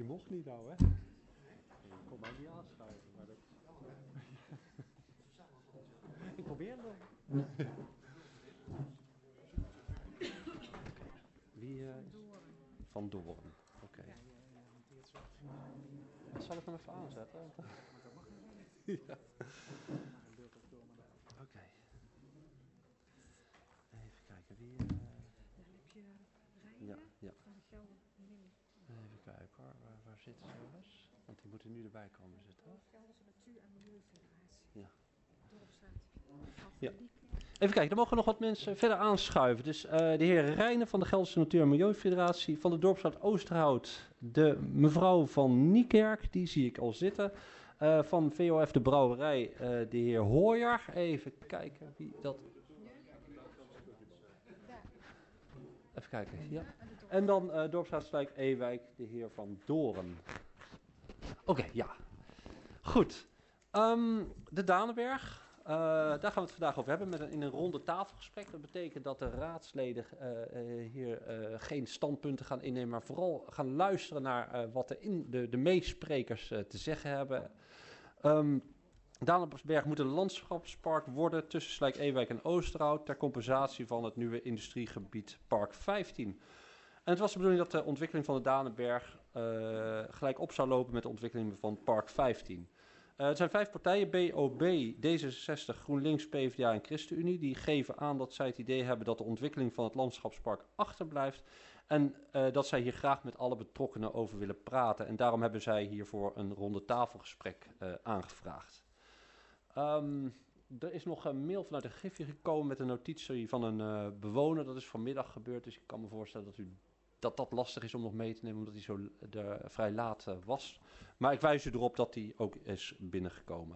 Die mocht niet nou, hè? Je kon mij niet aanschuiven, maar dat... Ik probeer het nog. Wie? Van Doorn. Oké. Zal ik hem even aanzetten? Ja. Oké. Even kijken, wie... Dan heb je Ja, Reine ja. van Gelder en Lille. Even kijken hoor, waar zitten ze eens? Want die moeten nu erbij komen zitten. Gelderse Natuur- en Milieufederatie. Ja. Dorpsraad. Ja. Even kijken, er mogen nog wat mensen verder aanschuiven. Dus de heer Reijnen van de Gelderse Natuur- en Milieufederatie, van de Dorpsraad Oosterhout, de mevrouw van Niekerk, die zie ik al zitten. Van VOF de Brouwerij, de heer Hooyer. Even kijken wie dat... Even kijken, ja. En dan Dorpsraad Slijk-Ewijk, de heer Van Doren. Oké, ja. Goed. De Danenberg. Daar gaan we het vandaag over hebben in een ronde tafelgesprek. Dat betekent dat de raadsleden hier geen standpunten gaan innemen, maar vooral gaan luisteren naar wat de meesprekers te zeggen hebben. Danenberg moet een landschapspark worden tussen Slijk-Ewijk en Oosterhout ter compensatie van het nieuwe industriegebied Park 15. En het was de bedoeling dat de ontwikkeling van de Danenberg gelijk op zou lopen met de ontwikkeling van Park 15. Er zijn 5 partijen, BOB, D66, GroenLinks, PvdA en ChristenUnie. Die geven aan dat zij het idee hebben dat de ontwikkeling van het landschapspark achterblijft. En dat zij hier graag met alle betrokkenen over willen praten. En daarom hebben zij hiervoor een ronde tafelgesprek aangevraagd. Er is nog een mail vanuit de Griffie gekomen met een notitie van een bewoner. Dat is vanmiddag gebeurd, dus ik kan me voorstellen dat lastig is om nog mee te nemen, omdat hij zo vrij laat was. Maar ik wijs u erop dat hij ook is binnengekomen.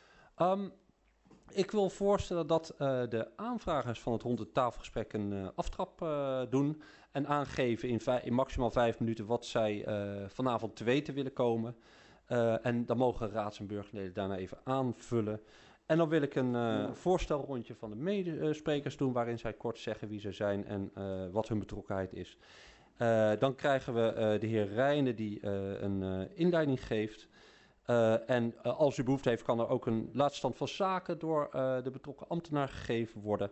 Ik wil voorstellen dat de aanvragers van het ronde tafelgesprek een aftrap doen en aangeven in maximaal 5 minuten wat zij vanavond te weten willen komen. En dan mogen raads- en burgerleden daarna even aanvullen. En dan wil ik een voorstelrondje van de medesprekers doen, waarin zij kort zeggen wie ze zijn en wat hun betrokkenheid is. Dan krijgen we de heer Reijnen die een inleiding geeft. En als u behoefte heeft, kan er ook een laatstand van zaken door de betrokken ambtenaar gegeven worden.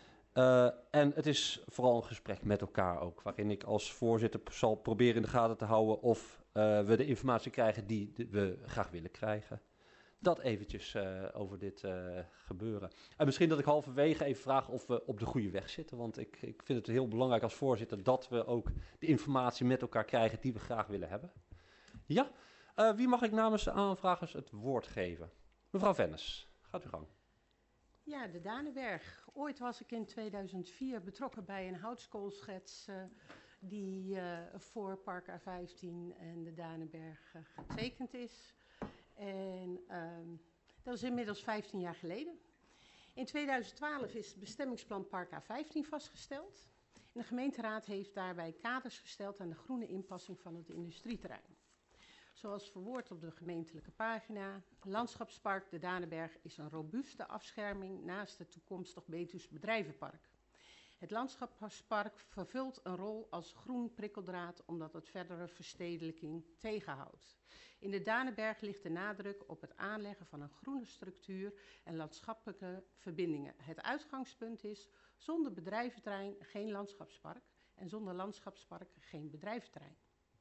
En het is vooral een gesprek met elkaar ook, waarin ik als voorzitter zal proberen in de gaten te houden of we de informatie krijgen die we graag willen krijgen. Dat eventjes over dit gebeuren. En misschien dat ik halverwege even vraag of we op de goede weg zitten. Want ik vind het heel belangrijk als voorzitter dat we ook de informatie met elkaar krijgen die we graag willen hebben. Ja, wie mag ik namens de aanvragers het woord geven? Mevrouw Vennes, gaat uw gang. Ja, de Danenberg. Ooit was ik in 2004 betrokken bij een houtskoolschets die voor Park A15 en de Danenberg getekend is. En dat is inmiddels 15 jaar geleden. In 2012 is het bestemmingsplan Park A15 vastgesteld. En de gemeenteraad heeft daarbij kaders gesteld aan de groene inpassing van het industrieterrein. Zoals verwoord op de gemeentelijke pagina, Landschapspark de Danenberg is een robuuste afscherming naast het toekomstig Betuws Bedrijvenpark. Het Landschapspark vervult een rol als groen prikkeldraad omdat het verdere verstedelijking tegenhoudt. In de Danenberg ligt de nadruk op het aanleggen van een groene structuur en landschappelijke verbindingen. Het uitgangspunt is zonder bedrijventerrein geen landschapspark en zonder landschapspark geen bedrijventerrein.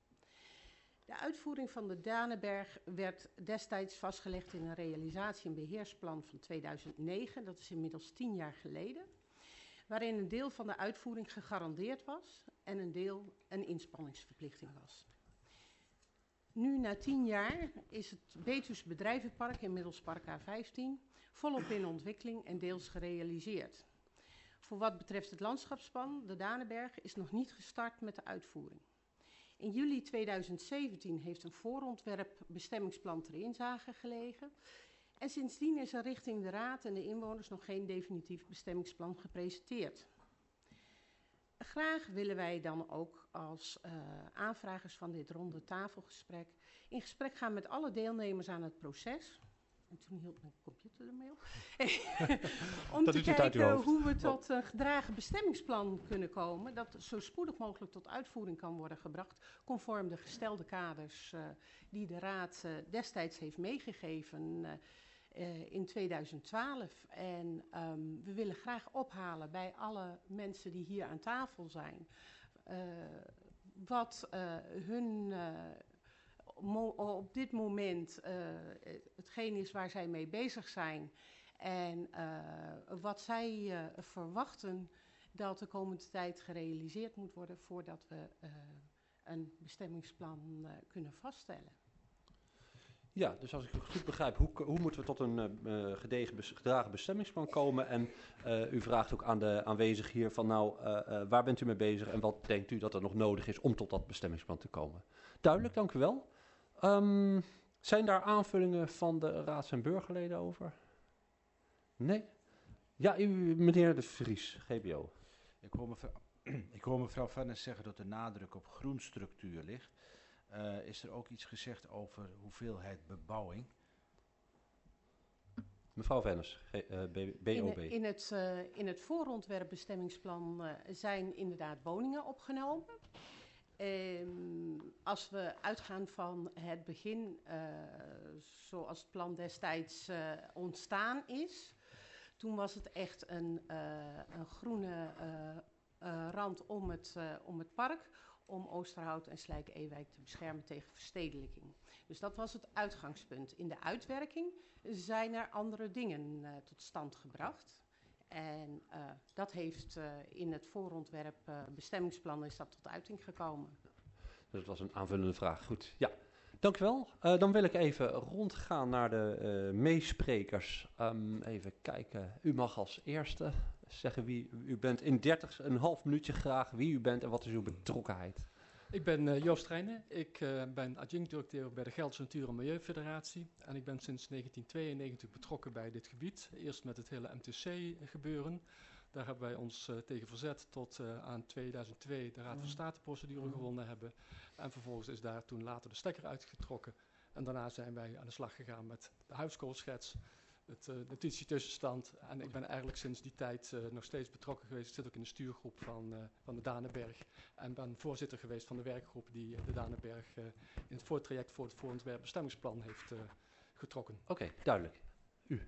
De uitvoering van de Danenberg werd destijds vastgelegd in een realisatie- en beheersplan van 2009, dat is inmiddels 10 jaar geleden, waarin een deel van de uitvoering gegarandeerd was en een deel een inspanningsverplichting was. Nu, na 10 jaar, is het Betuws Bedrijvenpark, inmiddels Park A15, volop in ontwikkeling en deels gerealiseerd. Voor wat betreft het landschapsplan, de Danenberg, is nog niet gestart met de uitvoering. In juli 2017 heeft een voorontwerp bestemmingsplan ter inzage gelegen. En sindsdien is er richting de raad en de inwoners nog geen definitief bestemmingsplan gepresenteerd. Graag willen wij dan ook als aanvragers van dit ronde tafelgesprek in gesprek gaan met alle deelnemers aan het proces. En toen hield mijn computer ermee op. Om Dat te doet je het uit uw kijken hoofd. hoe we tot een gedragen bestemmingsplan kunnen komen. Dat zo spoedig mogelijk tot uitvoering kan worden gebracht. Conform de gestelde kaders die de Raad destijds heeft meegegeven in 2012. En we willen graag ophalen bij alle mensen die hier aan tafel zijn. Wat hun op dit moment hetgeen is waar zij mee bezig zijn. En wat zij verwachten dat de komende tijd gerealiseerd moet worden voordat we een bestemmingsplan kunnen vaststellen. Ja, dus als ik het goed begrijp, hoe moeten we tot een gedragen bestemmingsplan komen? En u vraagt ook aan de aanwezigen hier van waar bent u mee bezig en wat denkt u dat er nog nodig is om tot dat bestemmingsplan te komen? Duidelijk, dank u wel. Zijn daar aanvullingen van de raads- en burgerleden over? Nee? Ja, meneer De Vries, GBO. Ik hoor mevrouw Vennis zeggen dat de nadruk op groenstructuur ligt. Is er ook iets gezegd over hoeveelheid bebouwing? Mevrouw Vennis, BOB. In het voorontwerpbestemmingsplan zijn inderdaad woningen opgenomen. Als we uitgaan van het begin, zoals het plan destijds ontstaan is, toen was het echt een groene rand om het park, om Oosterhout en Slijk-Ewijk te beschermen tegen verstedelijking. Dus dat was het uitgangspunt. In de uitwerking zijn er andere dingen tot stand gebracht. En dat heeft in het voorontwerp bestemmingsplan is dat tot uiting gekomen. Dat was een aanvullende vraag. Goed, ja. Dank u wel. Dan wil ik even rondgaan naar de meesprekers. Even kijken. U mag als eerste zeggen wie u bent. In 30,5 minuutje graag wie u bent en wat is uw betrokkenheid. Ik ben Joost Rijnen. Ik ben adjunct-directeur bij de Gelderse Natuur- en Milieufederatie. En ik ben sinds 1992 betrokken bij dit gebied. Eerst met het hele MTC-gebeuren. Daar hebben wij ons tegen verzet tot aan 2002 de Raad van State-procedure gewonnen hebben. En vervolgens is daar toen later de stekker uitgetrokken. En daarna zijn wij aan de slag gegaan met de huiskoolschets, het notitietussenstand. En ik ben eigenlijk sinds die tijd nog steeds betrokken geweest. Ik zit ook in de stuurgroep van de Danenberg. En ben voorzitter geweest van de werkgroep die de Danenberg in het voortraject voor het voorontwerp bestemmingsplan heeft getrokken. Oké, duidelijk. U.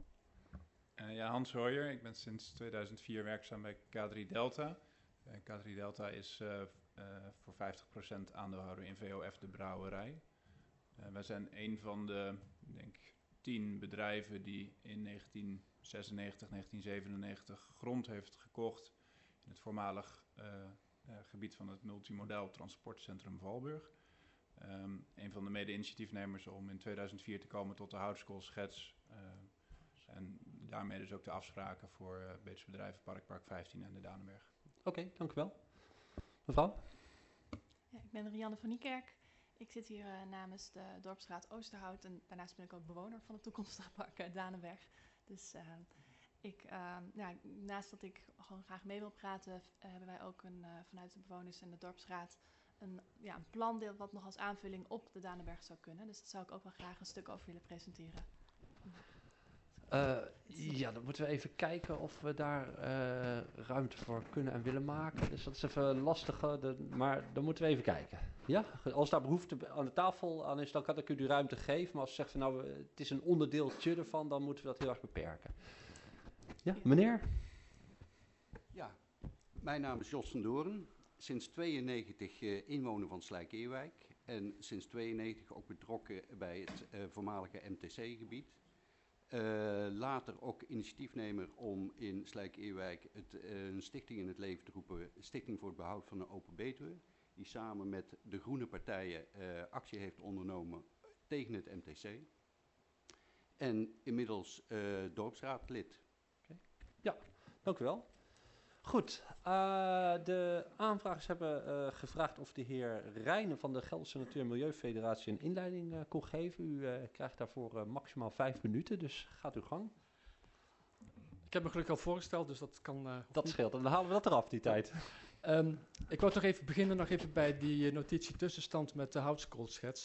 Hans Hooyer, ik ben sinds 2004 werkzaam bij K3 Delta. K3 Delta is voor 50% aandeelhouder in VOF de Brouwerij. Wij zijn een van de, denk 10 bedrijven die in 1996, 1997 grond heeft gekocht in het voormalig gebied van het multimodal transportcentrum Valburg. Een van de mede-initiatiefnemers om in 2004 te komen tot de houtskoolschets. En daarmee dus ook de afspraken voor Beetse Bedrijven Park 15 en de Danenberg. Oké, dank u wel. Mevrouw? Ja, ik ben Rianne van Niekerk. Ik zit hier namens de Dorpsraad Oosterhout en daarnaast ben ik ook bewoner van het toekomstige park Danenberg. Dus naast dat ik gewoon graag mee wil praten, hebben wij ook vanuit de bewoners en de Dorpsraad een plan wat nog als aanvulling op de Danenberg zou kunnen. Dus daar zou ik ook wel graag een stuk over willen presenteren. Ja, dan moeten we even kijken of we daar ruimte voor kunnen en willen maken. Dus dat is even lastig, maar dan moeten we even kijken. Ja, als daar behoefte aan de tafel aan is, dan kan ik u die ruimte geven. Maar als ze zegt van het is een onderdeeltje ervan, dan moeten we dat heel erg beperken. Ja, meneer? Ja, mijn naam is Jos van Doorn. Sinds 92 inwoner van Slijk-Ewijk. En sinds 92 ook betrokken bij het voormalige MTC-gebied. Later ook initiatiefnemer om in Slijk-Ewijk een stichting in het leven te roepen. Stichting voor het behoud van de Open Betuwe. Die samen met de groene partijen actie heeft ondernomen tegen het MTC. En inmiddels dorpsraadlid. Okay. Ja, dank u wel. Goed, de aanvragers hebben gevraagd of de heer Rijnen van de Gelderse Natuur- en Milieufederatie een inleiding kon geven. U krijgt daarvoor maximaal 5 minuten, dus gaat uw gang. Ik heb me gelukkig al voorgesteld, dus dat kan... dat scheelt, dan halen we dat eraf, die tijd. Ik wou nog even beginnen bij die notitie tussenstand met de houtskoolschets.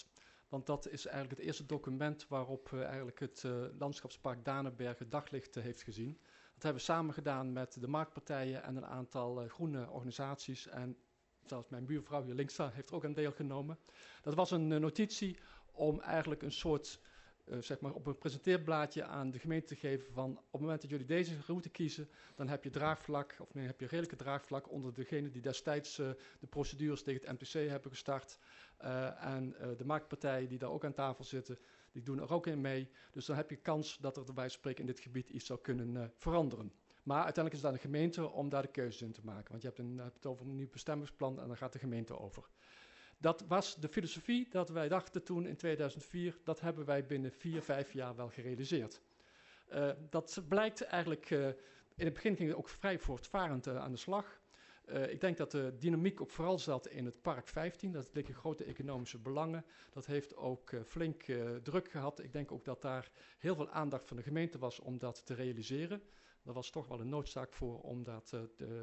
Want dat is eigenlijk het eerste document waarop eigenlijk het landschapspark Danenberg het daglicht heeft gezien. Dat hebben we samen gedaan met de marktpartijen en een aantal groene organisaties. En zelfs mijn buurvrouw hier links heeft er ook aan deelgenomen. Dat was een notitie om eigenlijk een soort, zeg maar op een presenteerblaadje aan de gemeente te geven van op het moment dat jullie deze route kiezen, dan heb je draagvlak, of nee, heb je redelijke draagvlak onder degene die destijds de procedures tegen het MTC hebben gestart. En de marktpartijen die daar ook aan tafel zitten, die doen er ook in mee. Dus dan heb je kans dat er bij wijze van spreken in dit gebied iets zou kunnen veranderen. Maar uiteindelijk is het aan de gemeente om daar de keuzes in te maken. Want je hebt het over een nieuw bestemmingsplan en dan gaat de gemeente over. Dat was de filosofie dat wij dachten toen in 2004, dat hebben wij binnen 4-5 jaar wel gerealiseerd. Dat blijkt eigenlijk, in het begin ging het ook vrij voortvarend aan de slag. Ik denk dat de dynamiek ook vooral zat in het Park 15. Dat liggen grote economische belangen. Dat heeft ook flink druk gehad. Ik denk ook dat daar heel veel aandacht van de gemeente was om dat te realiseren. Er was toch wel een noodzaak voor, omdat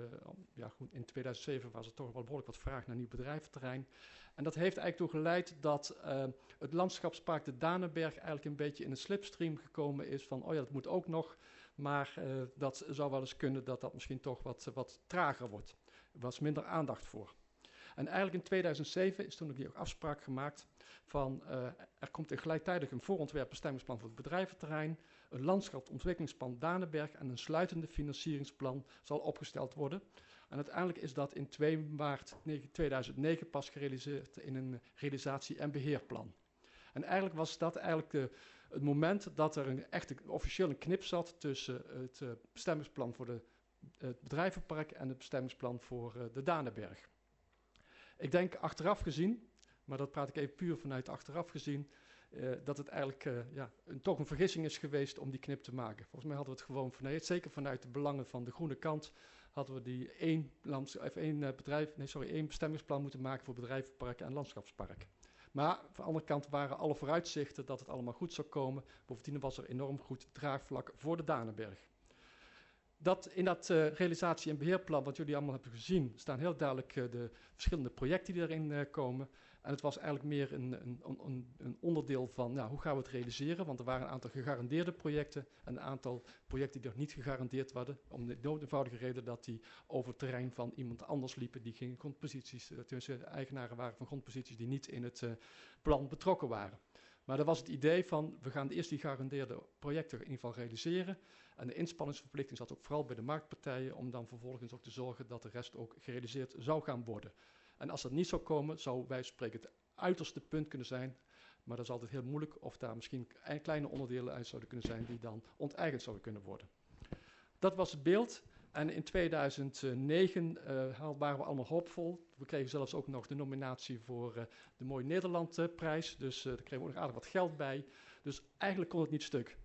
in 2007 was er toch wel behoorlijk wat vraag naar nieuw bedrijventerrein. En dat heeft eigenlijk toe geleid dat het landschapspark de Danenberg eigenlijk een beetje in een slipstream gekomen is van, oh ja, dat moet ook nog, maar dat zou wel eens kunnen dat dat misschien toch wat trager wordt. Er was minder aandacht voor. En eigenlijk in 2007 is toen ook die afspraak gemaakt van, er komt gelijktijdig een voorontwerp bestemmingsplan voor het bedrijventerrein, een landschapsontwikkelingsplan Danenberg en een sluitende financieringsplan zal opgesteld worden. En uiteindelijk is dat in 2 maart 2009 pas gerealiseerd in een realisatie- en beheerplan. En eigenlijk was dat eigenlijk het moment dat er officieel een knip zat tussen het bestemmingsplan voor het bedrijvenpark en het bestemmingsplan voor de Danenberg. Ik denk achteraf gezien, maar dat praat ik even puur vanuit achteraf gezien, dat het eigenlijk toch een vergissing is geweest om die knip te maken. Volgens mij hadden we het gewoon zeker vanuit de belangen van de groene kant, hadden we die één bestemmingsplan moeten maken voor bedrijvenpark en landschapspark. Maar van de andere kant waren alle vooruitzichten dat het allemaal goed zou komen. Bovendien was er enorm goed draagvlak voor de Danenberg. In dat realisatie- en beheerplan, wat jullie allemaal hebben gezien, staan heel duidelijk de verschillende projecten die erin komen. En het was eigenlijk meer een onderdeel van, hoe gaan we het realiseren? Want er waren een aantal gegarandeerde projecten en een aantal projecten die nog niet gegarandeerd werden. Om de eenvoudige reden dat die over het terrein van iemand anders liepen die geen grondposities, tussen eigenaren waren van grondposities die niet in het plan betrokken waren. Maar dat was het idee van, we gaan eerst die gegarandeerde projecten in ieder geval realiseren. En de inspanningsverplichting zat ook vooral bij de marktpartijen om dan vervolgens ook te zorgen dat de rest ook gerealiseerd zou gaan worden. En als dat niet zou komen, zou wij spreken het uiterste punt kunnen zijn. Maar dat is altijd heel moeilijk of daar misschien kleine onderdelen uit zouden kunnen zijn die dan onteigend zouden kunnen worden. Dat was het beeld. En in 2009 waren we allemaal hoopvol. We kregen zelfs ook nog de nominatie voor de Mooi Nederland prijs. Dus daar kregen we ook nog aardig wat geld bij. Dus eigenlijk kon het niet stuk.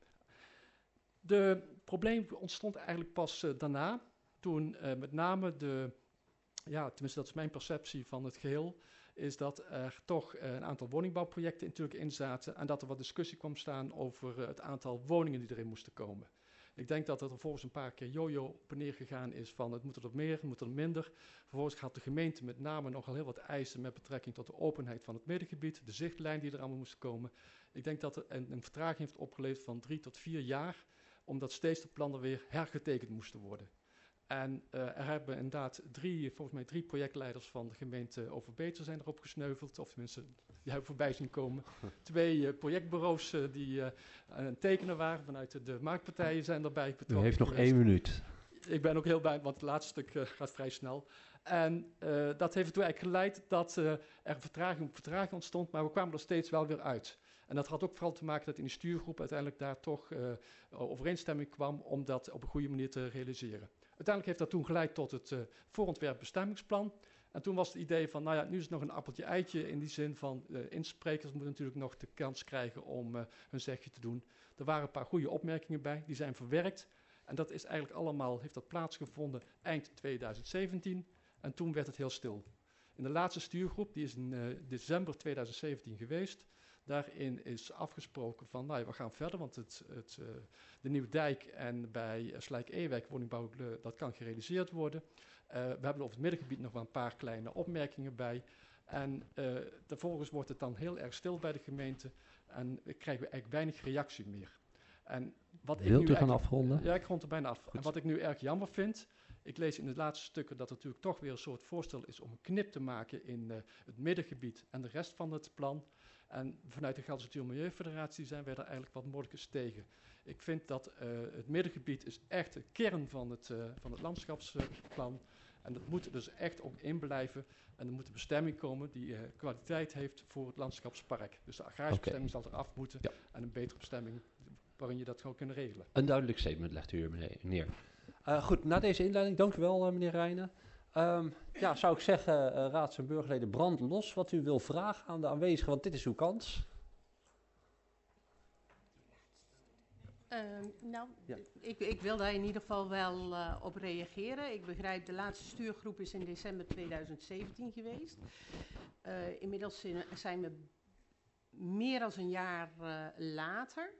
De probleem ontstond eigenlijk pas daarna. Toen met name tenminste dat is mijn perceptie van het geheel, is dat er toch een aantal woningbouwprojecten natuurlijk in zaten en dat er wat discussie kwam staan over het aantal woningen die erin moesten komen. Ik denk dat er vervolgens een paar keer jojo op en neer gegaan is van het moet er meer, het moet er minder. Vervolgens had de gemeente met name nogal heel wat eisen met betrekking tot de openheid van het middengebied, de zichtlijn die er allemaal moest komen. Ik denk dat er een vertraging heeft opgeleverd van 3 tot 4 jaar, omdat steeds de plannen weer hergetekend moesten worden. En er hebben inderdaad volgens mij drie projectleiders van de gemeente Overbeter zijn erop gesneuveld. Of tenminste, die hebben voorbij zien komen. 2 projectbureaus die aan het tekenen waren vanuit de marktpartijen zijn erbij betrokken. U heeft nog 1 minuut. Ik ben ook heel blij, want het laatste stuk gaat vrij snel. En dat heeft ertoe eigenlijk geleid dat er vertraging ontstond, maar we kwamen er steeds wel weer uit. En dat had ook vooral te maken dat in de stuurgroep uiteindelijk daar toch overeenstemming kwam om dat op een goede manier te realiseren. Uiteindelijk heeft dat toen geleid tot het voorontwerp bestemmingsplan. En toen was het idee van, nu is het nog een appeltje eitje in die zin van insprekers moeten natuurlijk nog de kans krijgen om hun zegje te doen. Er waren een paar goede opmerkingen bij, die zijn verwerkt. En dat is eigenlijk allemaal, heeft dat plaatsgevonden eind 2017. En toen werd het heel stil. In de laatste stuurgroep, die is in december 2017 geweest, Daarin is afgesproken van, nou ja, we gaan verder, want de Nieuwe Dijk en bij Slijk-Ewijk woningbouw, dat kan gerealiseerd worden. We hebben over het middengebied nog wel een paar kleine opmerkingen bij. En vervolgens wordt het dan heel erg stil bij de gemeente en krijgen we eigenlijk weinig reactie meer. En wat Wilt u gaan afronden? Ja, ik rond er bijna af. Goed. En wat ik nu erg jammer vind, ik lees in de laatste stukken dat er natuurlijk toch weer een soort voorstel is om een knip te maken in het middengebied en de rest van het plan. En vanuit de Gelderse Natuur- en Milieufederatie zijn wij daar eigenlijk wat moordjes tegen. Ik vind dat het middengebied is echt de kern van het landschapsplan. En dat moet er dus echt ook in blijven. En er moet een bestemming komen die kwaliteit heeft voor het landschapspark. Dus de agrarische bestemming zal eraf moeten. Ja. En een betere bestemming waarin je dat gewoon kunt regelen. Een duidelijk statement legt u meneer. Goed, na deze inleiding, dank u wel meneer Rijnen. Ja, zou ik zeggen, raads- en burgerleden, brand los wat u wil vragen aan de aanwezigen, want dit is uw kans. Nou, Ja. ik wil daar in ieder geval wel op reageren. Ik begrijp, de laatste stuurgroep is in december 2017 geweest. Inmiddels zijn we meer dan een jaar later.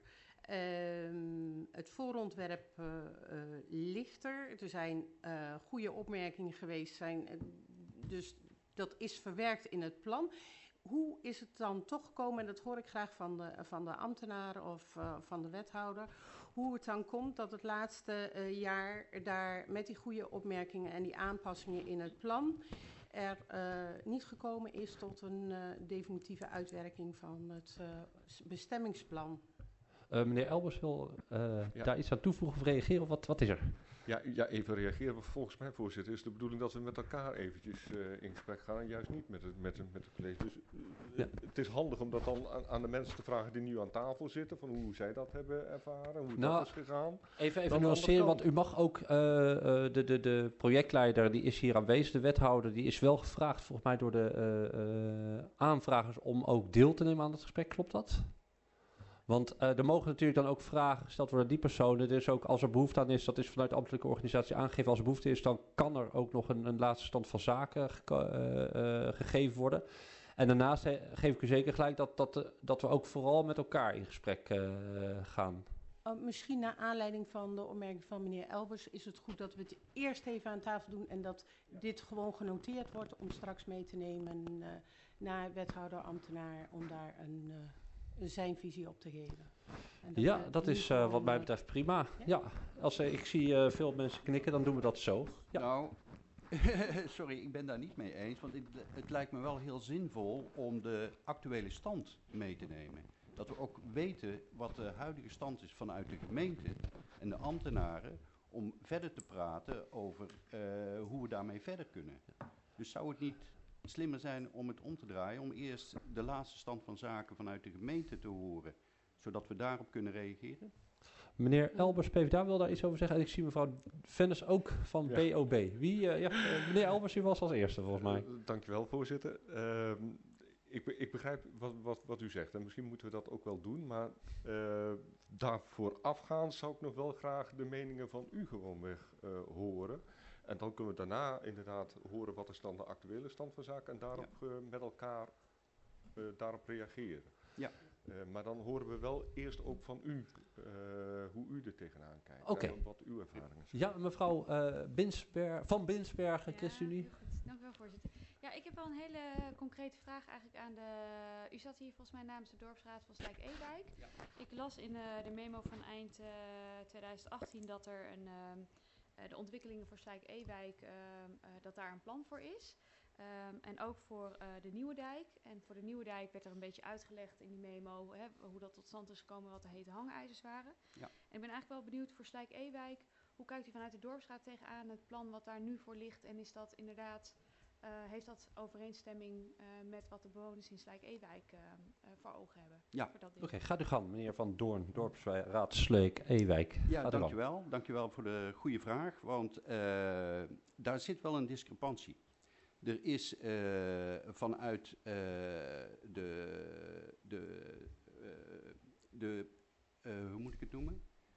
Het voorontwerp ligt er. Er zijn goede opmerkingen geweest. Dus dat is verwerkt in het plan. Hoe is het dan toch gekomen, en dat hoor ik graag van de ambtenaren of van de wethouder, hoe het dan komt dat het laatste jaar daar met die goede opmerkingen en die aanpassingen in het plan er niet gekomen is tot een definitieve uitwerking van het bestemmingsplan? Meneer Elbers wil daar iets aan toevoegen of reageren, of wat is er? Ja, even reageren. Volgens mij, voorzitter, is de bedoeling dat we met elkaar eventjes in gesprek gaan en juist niet met het college. Dus het is handig om dat dan aan de mensen te vragen die nu aan tafel zitten, van hoe zij dat hebben ervaren, hoe dat is gegaan. Even nuanceren, want u mag ook, de projectleider die is hier aanwezig, de wethouder, die is wel gevraagd volgens mij door de aanvragers om ook deel te nemen aan het gesprek, klopt dat? Want er mogen natuurlijk dan ook vragen gesteld worden aan die personen. Dus ook als er behoefte aan is, dat is vanuit de ambtelijke organisatie aangegeven. Als er behoefte is, dan kan er ook nog een laatste stand van zaken gegeven worden. En daarnaast geef ik u zeker gelijk dat we ook vooral met elkaar in gesprek gaan. Misschien naar aanleiding van de opmerking van meneer Elbers is het goed dat we het eerst even aan tafel doen en dat dit gewoon genoteerd wordt om straks mee te nemen naar wethouder, ambtenaar, om daar zijn visie op te geven. Ja, dat is wat mij betreft prima. Ja, als ik zie veel mensen knikken, dan doen we dat zo. Ja. Nou, sorry, ik ben daar niet mee eens, want het lijkt me wel heel zinvol om de actuele stand mee te nemen. Dat we ook weten wat de huidige stand is vanuit de gemeente en de ambtenaren, om verder te praten over hoe we daarmee verder kunnen. Dus zou het niet slimmer zijn om het om te draaien, om eerst de laatste stand van zaken vanuit de gemeente te horen, zodat we daarop kunnen reageren? Meneer Elbers, PvdA, wil daar iets over zeggen. En ik zie mevrouw Vennis ook van BOB. Meneer Elbers, u was als eerste volgens mij. Dankjewel, voorzitter. Ik begrijp wat u zegt en misschien moeten we dat ook wel doen, maar daarvoor afgaand zou ik nog wel graag de meningen van u gewoonweg horen. En dan kunnen we daarna inderdaad horen wat is dan de actuele stand van zaken en daarop met elkaar daarop reageren. Ja. Maar dan horen we wel eerst ook van u hoe u er tegenaan kijkt en wat uw ervaringen zijn. Ja, mevrouw van Binsbergen, ChristenUnie. Heel goed. Dank u wel, voorzitter. Ja, ik heb wel een hele concrete vraag eigenlijk aan u zat hier volgens mij namens de dorpsraad van Slijk-Ewijk. Ja. Ik las in de memo van eind 2018 dat er de ontwikkelingen voor Slijk-Ewijk, dat daar een plan voor is. En ook voor de Nieuwe Dijk. En voor de Nieuwe Dijk werd er een beetje uitgelegd in die memo hoe dat tot stand is gekomen, wat de hete hangijzers waren. Ja. En ik ben eigenlijk wel benieuwd voor Slijk-Ewijk, hoe kijkt u vanuit de dorpsraad tegenaan het plan wat daar nu voor ligt? En is dat inderdaad, heeft dat overeenstemming met wat de bewoners in Slijk-Ewijk voor ogen hebben? Ja. Oké, gaat u gang, meneer Van Doorn, dorpsraad Slijk-Ewijk. Ja, dankjewel. Dankjewel voor de goede vraag, want daar zit wel een discrepantie. Er is vanuit hoe moet ik het noemen?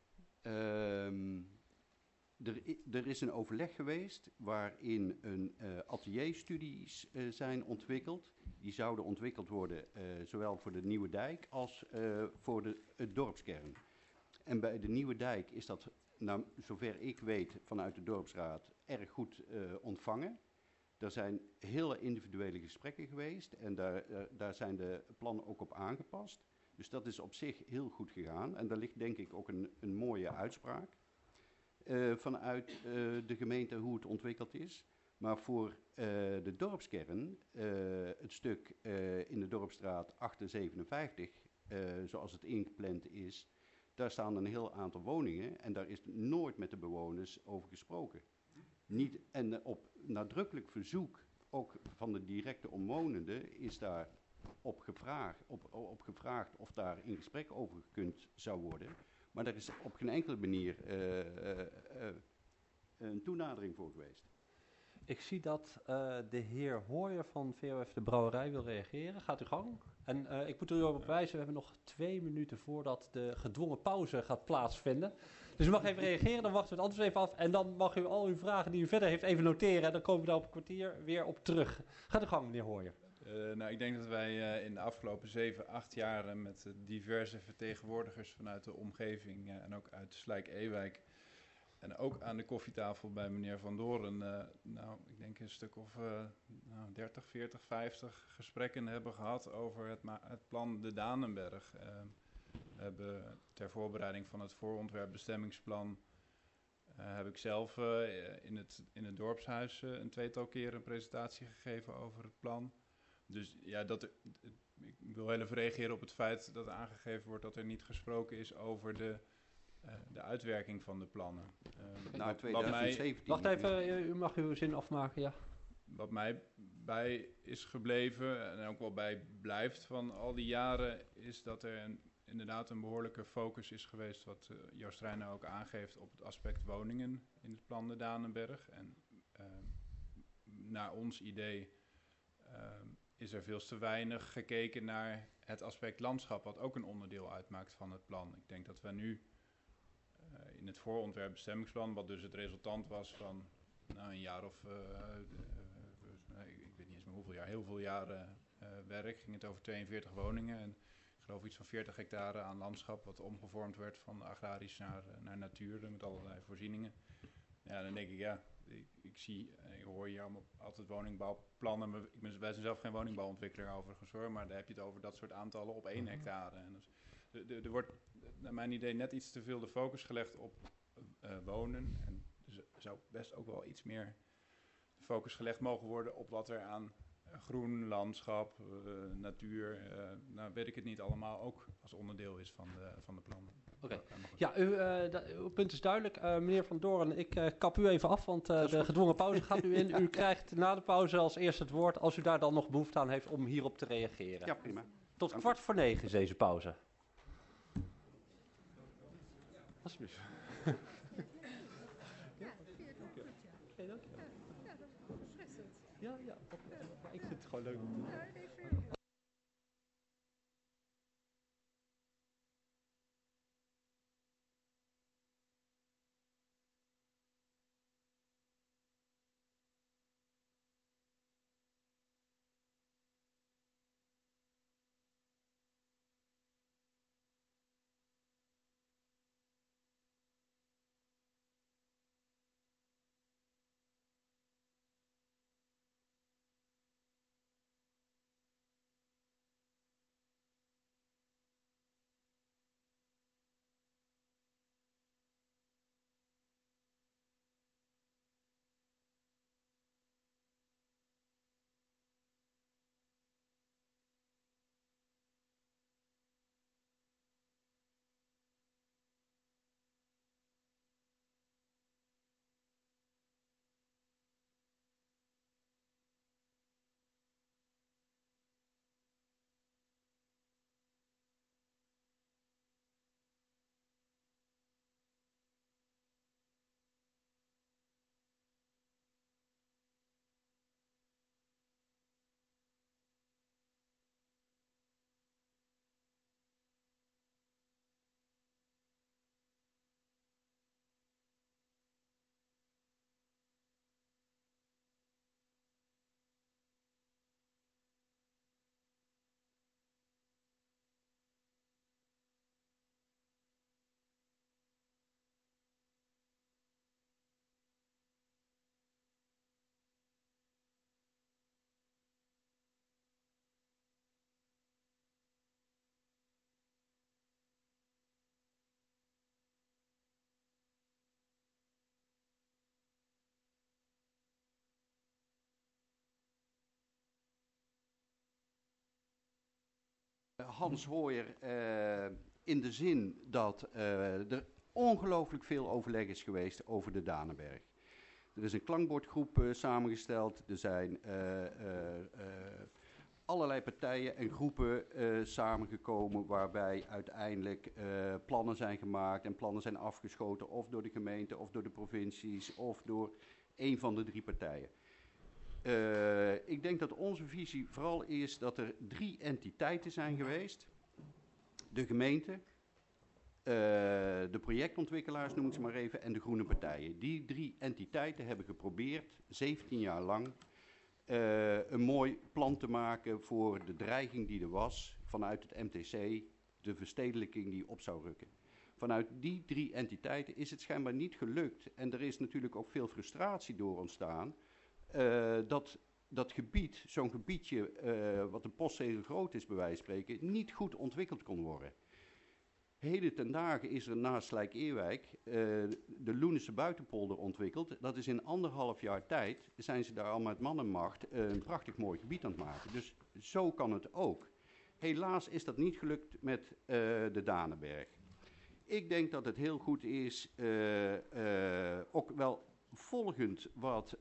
Er is een overleg geweest waarin atelierstudies zijn ontwikkeld die zouden ontwikkeld worden, zowel voor de Nieuwe Dijk als voor het dorpskern. En bij de Nieuwe Dijk is dat, nou, zover ik weet, vanuit de dorpsraad erg goed ontvangen. Er zijn hele individuele gesprekken geweest en daar zijn de plannen ook op aangepast. Dus dat is op zich heel goed gegaan. En daar ligt denk ik ook een mooie uitspraak vanuit de gemeente hoe het ontwikkeld is. Maar voor de dorpskern, het stuk in de Dorpsstraat 857, zoals het ingepland is, daar staan een heel aantal woningen en daar is nooit met de bewoners over gesproken. Niet, en op nadrukkelijk verzoek, ook van de directe omwonenden, is daar op gevraagd of daar in gesprek over gekund zou worden. Maar daar is op geen enkele manier een toenadering voor geweest. Ik zie dat de heer Hooyer van VOF de Brouwerij wil reageren. Gaat u gang. En ik moet u erop wijzen, we hebben nog 2 minuten voordat de gedwongen pauze gaat plaatsvinden. Dus u mag even reageren, dan wachten we het antwoord even af. En dan mag u al uw vragen die u verder heeft even noteren. En dan komen we daar op een kwartier weer op terug. Gaat u gang, meneer Hooyer. Nou, ik denk dat wij in de afgelopen 7, 8 jaren met diverse vertegenwoordigers vanuit de omgeving en ook uit Slijk-Ewijk en ook aan de koffietafel bij meneer Van Doren, nou, ik denk een stuk of 30, 40, 50 gesprekken hebben gehad over het plan De Danenberg. We hebben ter voorbereiding van het voorontwerpbestemmingsplan heb ik zelf in het dorpshuis een 2-tal keren een presentatie gegeven over het plan. Dus ja, ik wil heel even reageren op het feit dat er aangegeven wordt dat er niet gesproken is over de uitwerking van de plannen. Nou, 2017. Wacht even, u mag uw zin afmaken, ja. Wat mij bij is gebleven en ook wel bij blijft van al die jaren, is dat er inderdaad een behoorlijke focus is geweest, wat Joost Reijnen ook aangeeft, op het aspect woningen in het plan De Danenberg. En naar ons idee is er veel te weinig gekeken naar het aspect landschap, wat ook een onderdeel uitmaakt van het plan. Ik denk dat we nu in het voorontwerpbestemmingsplan, wat dus het resultant was van een jaar of, ik weet niet eens meer hoeveel jaar, heel veel jaren werk, ging het over 42 woningen en ik geloof iets van 40 hectare aan landschap, wat omgevormd werd van agrarisch naar natuur met allerlei voorzieningen. Ja, dan denk ik, ik hoor hier allemaal altijd woningbouwplannen. Wij zijn zelf geen woningbouwontwikkelaar overigens hoor, maar daar heb je het over dat soort aantallen op 1 hectare. En dus, er wordt naar mijn idee net iets te veel de focus gelegd op wonen. En dus er zou best ook wel iets meer de focus gelegd mogen worden op wat er aan groen, landschap, natuur, nou weet ik het niet allemaal, ook als onderdeel is van de plannen. Oké. Ja, uw punt is duidelijk. Meneer Van Doren, ik kap u even af, want de gedwongen pauze gaat nu in. U krijgt na de pauze als eerste het woord, als u daar dan nog behoefte aan heeft om hierop te reageren. Ja, prima. Tot 8:45 is deze pauze. Alsjeblieft. Ja, vind je het ook goed, ja. Oké, dank je. Ja, dat is wel verfrissend. Ja, ik vind het gewoon leuk. Ja, nee, vind ik ook. Hans Hooijer in de zin dat er ongelooflijk veel overleg is geweest over de Danenberg. Er is een klankbordgroep samengesteld. Er zijn allerlei partijen en groepen samengekomen waarbij uiteindelijk plannen zijn gemaakt en plannen zijn afgeschoten of door de gemeente of door de provincies of door een van de 3 partijen. Ik denk dat onze visie vooral is dat er 3 entiteiten zijn geweest. De gemeente, de projectontwikkelaars noem ik ze maar even, en de groene partijen. Die 3 entiteiten hebben geprobeerd, 17 jaar lang, een mooi plan te maken voor de dreiging die er was vanuit het MTC, de verstedelijking die op zou rukken. Vanuit die 3 entiteiten is het schijnbaar niet gelukt en er is natuurlijk ook veel frustratie door ontstaan dat gebied, zo'n gebiedje wat een postzegel groot is bij wijze van spreken, niet goed ontwikkeld kon worden. Heden ten dagen is er naast Slijk-Eerwijk de Loenense buitenpolder ontwikkeld. Dat is in 1,5 jaar tijd, zijn ze daar al met man en macht een prachtig mooi gebied aan het maken. Dus zo kan het ook. Helaas is dat niet gelukt met de Danenberg. Ik denk dat het heel goed is, ook wel volgend wat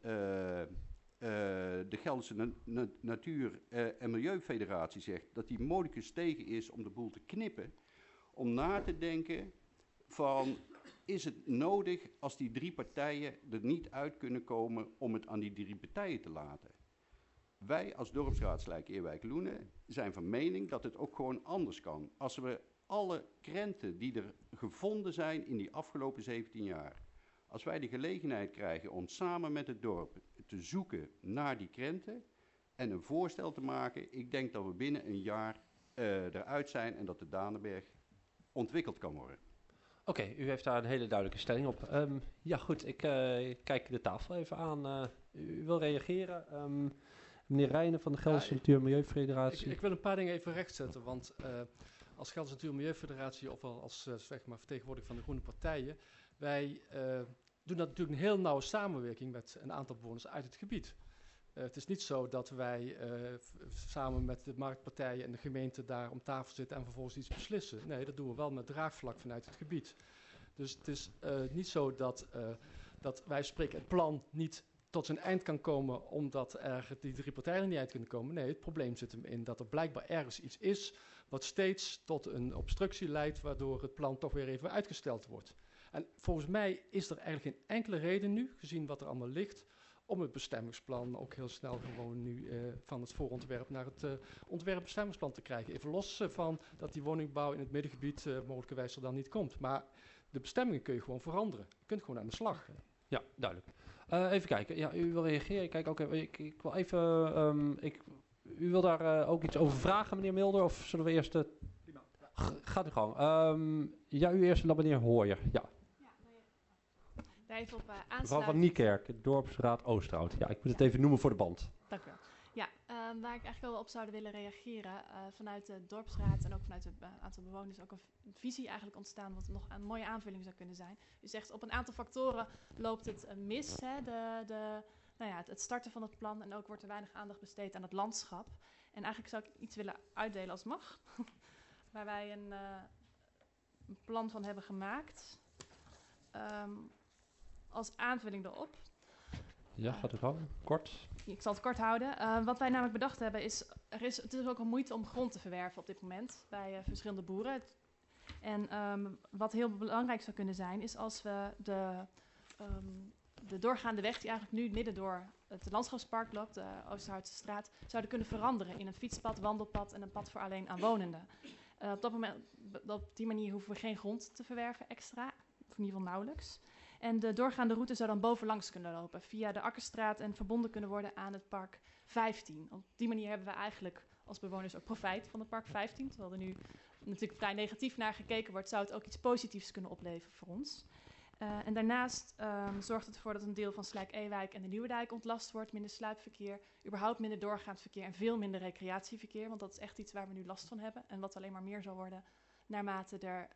de Gelderse Natuur- en Milieufederatie zegt, dat die modicus tegen is om de boel te knippen, om na te denken van, is het nodig als die 3 partijen er niet uit kunnen komen om het aan die 3 partijen te laten? Wij als dorpsraad Slijk-Eerwijk-Loenen zijn van mening dat het ook gewoon anders kan. Als we alle krenten die er gevonden zijn in die afgelopen 17 jaar, als wij de gelegenheid krijgen om samen met het dorp te zoeken naar die krenten en een voorstel te maken, ik denk dat we binnen een jaar eruit zijn en dat de Danenberg ontwikkeld kan worden. Oké, u heeft daar een hele duidelijke stelling op. Ja goed, ik kijk de tafel even aan. U wil reageren? Meneer Rijnen van de Gelderse Natuur- en Milieufederatie. Ik wil een paar dingen even rechtzetten, want als Gelderse Natuur- en Milieufederatie, of als zeg maar vertegenwoordiger van de groene partijen, wij doen dat natuurlijk een heel nauwe samenwerking met een aantal bewoners uit het gebied. Het is niet zo dat wij samen met de marktpartijen en de gemeente daar om tafel zitten en vervolgens iets beslissen. Nee, dat doen we wel met draagvlak vanuit het gebied. Dus het is niet zo dat wij spreken het plan niet tot zijn eind kan komen omdat die 3 partijen er niet uit kunnen komen. Nee, het probleem zit hem in dat er blijkbaar ergens iets is wat steeds tot een obstructie leidt, waardoor het plan toch weer even uitgesteld wordt. En volgens mij is er eigenlijk geen enkele reden nu, gezien wat er allemaal ligt, om het bestemmingsplan ook heel snel gewoon nu van het voorontwerp naar het ontwerpbestemmingsplan te krijgen. Even los van dat die woningbouw in het middengebied mogelijkerwijs er dan niet komt. Maar de bestemmingen kun je gewoon veranderen. Je kunt gewoon aan de slag. Ja, duidelijk. Even kijken. Ja, u wil reageren. Ik kijk ook even. Ik wil even. U wil daar ook iets over vragen, meneer Mulder? Of zullen we eerst... Gaat u gang. Ja, u eerst en dan meneer Hooijer. Ja. Daar even op Mevrouw aansluiten. van Niekerk, Dorpsraad Oosterhout. Ja, ik moet het even noemen voor de band. Dank u wel. Ja, waar ik eigenlijk wel op zou willen reageren, vanuit de dorpsraad en ook vanuit het aantal bewoners ook een visie eigenlijk ontstaan wat nog een mooie aanvulling zou kunnen zijn. U zegt op een aantal factoren loopt het mis, hè, het starten van het plan en ook wordt er weinig aandacht besteed aan het landschap. En eigenlijk zou ik iets willen uitdelen als mag, waar wij een plan van hebben gemaakt als aanvulling erop. Ja, gaat u gang. Kort. Ik zal het kort houden. Wat wij namelijk bedacht hebben is, het is ook een moeite om grond te verwerven op dit moment bij verschillende boeren. En wat heel belangrijk zou kunnen zijn, is als we de doorgaande weg die eigenlijk nu midden door het landschapspark loopt, de Oosterhoutse straat, zouden kunnen veranderen in een fietspad, wandelpad en een pad voor alleen aanwonenden. Op die manier hoeven we geen grond te verwerven extra, of in ieder geval nauwelijks. En de doorgaande route zou dan bovenlangs kunnen lopen, via de Akkerstraat en verbonden kunnen worden aan het park 15. Op die manier hebben we eigenlijk als bewoners ook profijt van het park 15. Terwijl er nu natuurlijk vrij negatief naar gekeken wordt, zou het ook iets positiefs kunnen opleveren voor ons. En daarnaast zorgt het ervoor dat een deel van Slijk-Ewijk en de Nieuwedijk ontlast wordt, minder sluipverkeer, überhaupt minder doorgaand verkeer en veel minder recreatieverkeer. Want dat is echt iets waar we nu last van hebben en wat alleen maar meer zal worden naarmate er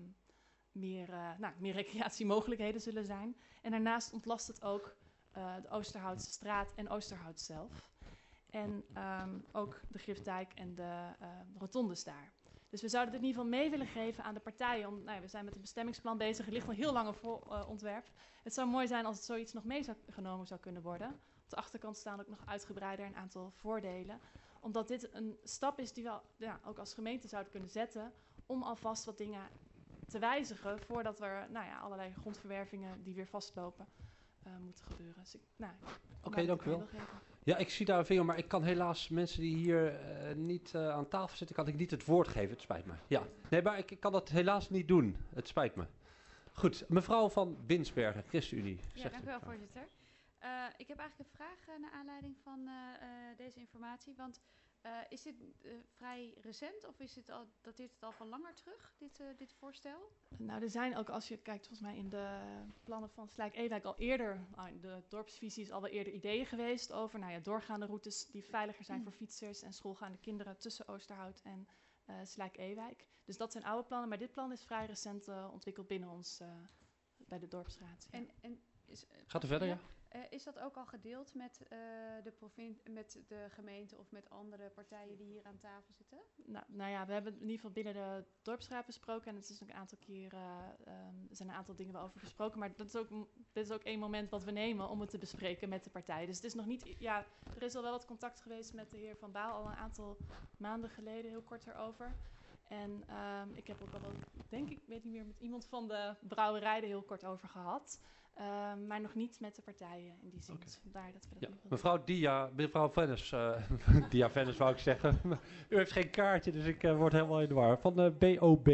meer recreatiemogelijkheden zullen zijn. En daarnaast ontlast het ook de Oosterhoutse straat en Oosterhout zelf. En ook de Griftdijk en de rotondes daar. Dus we zouden dit in ieder geval mee willen geven aan de partijen. We zijn met het bestemmingsplan bezig. Er ligt al heel lang een ontwerp. Het zou mooi zijn als het zoiets nog meegenomen zou kunnen worden. Op de achterkant staan ook nog uitgebreider een aantal voordelen. Omdat dit een stap is die we ook als gemeente zouden kunnen zetten om alvast wat dingen te wijzigen voordat er allerlei grondverwervingen die weer vastlopen moeten gebeuren. Dus Oké, dank u wel. Ja, ik zie daar een vinger, maar ik kan helaas mensen die hier niet aan tafel zitten, kan ik niet het woord geven. Het spijt me. Ja, nee, maar ik kan dat helaas niet doen. Het spijt me. Goed, mevrouw van Binsbergen, ChristenUnie. Ja, dank u wel, voorzitter. Ik heb eigenlijk een vraag naar aanleiding van deze informatie. Want is dit vrij recent of dateert het al van langer terug, dit voorstel? Nou, er zijn ook, als je kijkt volgens mij in de plannen van Slijk-Ewijk al eerder, de dorpsvisie is al wel eerder ideeën geweest over doorgaande routes die veiliger zijn voor fietsers en schoolgaande kinderen tussen Oosterhout en Slijk-Ewijk. Dus dat zijn oude plannen, maar dit plan is vrij recent ontwikkeld binnen ons bij de dorpsraad. Ja. Gaat er verder, ja? Is dat ook al gedeeld met de gemeente of met andere partijen die hier aan tafel zitten? We hebben het in ieder geval binnen de dorpsraad besproken. En het is ook een aantal keren, er zijn een aantal dingen wel over gesproken. Maar dit is ook één moment wat we nemen om het te bespreken met de partijen. Dus het is nog niet, er is al wel wat contact geweest met de heer Van Baal al een aantal maanden geleden, heel kort erover. En ik heb ook al wel, denk ik, weet niet meer, met iemand van de brouwerij er heel kort over gehad. Maar nog niet met de partijen in die zin. Okay. Vandaar dat we dat niet mevrouw Vennis, Dia Vennis wou ik zeggen. U heeft geen kaartje, dus ik word helemaal in de war. Van de BOB.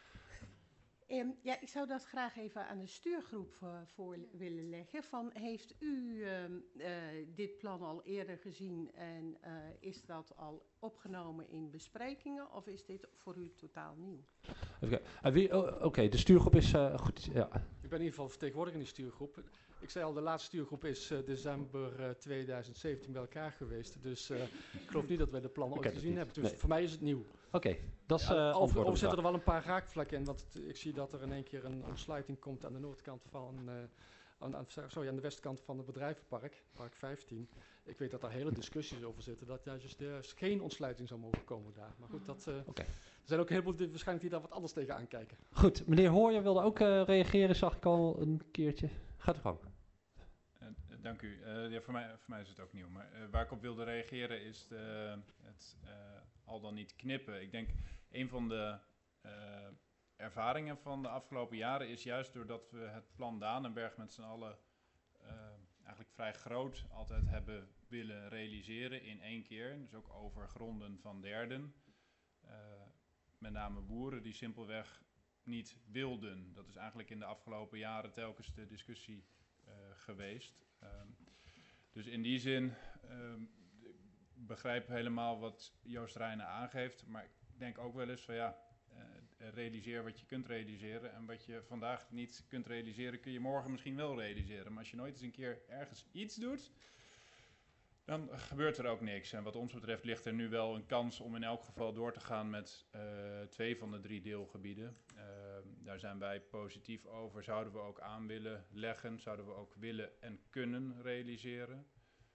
Ik zou dat graag even aan de stuurgroep voor willen leggen. Heeft u dit plan al eerder gezien en is dat al opgenomen in besprekingen of is dit voor u totaal nieuw? Oké, de stuurgroep is goed. Ja. Ik ben in ieder geval vertegenwoordiger in die stuurgroep. Ik zei al, de laatste stuurgroep is december 2017 bij elkaar geweest. Dus ik geloof niet dat wij de plannen ooit gezien hebben. Dus voor mij is het nieuw. Oké, dat is overigens zitten er wel een paar raakvlakken in. Want ik zie dat er in één keer een ontsluiting komt aan de noordkant van... aan de westkant van het bedrijvenpark, park 15. Ik weet dat daar hele discussies over zitten. Dat juist geen ontsluiting zou mogen komen daar. Maar goed, er zijn ook een heleboel waarschijnlijk die daar wat anders tegen aankijken. Goed, meneer Hooyer wilde ook reageren, zag ik al een keertje. Gaat u gang. Dank u. Voor mij is het ook nieuw. Maar waar ik op wilde reageren is het al dan niet knippen. Ik denk, een van de ervaringen van de afgelopen jaren is juist doordat we het plan Danenberg met z'n allen eigenlijk vrij groot altijd hebben willen realiseren in één keer. Dus ook over gronden van derden. Met name boeren die simpelweg niet wilden. Dat is eigenlijk in de afgelopen jaren telkens de discussie geweest. Dus in die zin begrijp helemaal wat Joost Reijnen aangeeft. Maar ik denk ook wel eens van realiseer wat je kunt realiseren. En wat je vandaag niet kunt realiseren, kun je morgen misschien wel realiseren. Maar als je nooit eens een keer ergens iets doet, dan gebeurt er ook niks. En wat ons betreft ligt er nu wel een kans om in elk geval door te gaan met 2 van de 3 deelgebieden. Daar zijn wij positief over. Zouden we ook aan willen leggen. Zouden we ook willen en kunnen realiseren.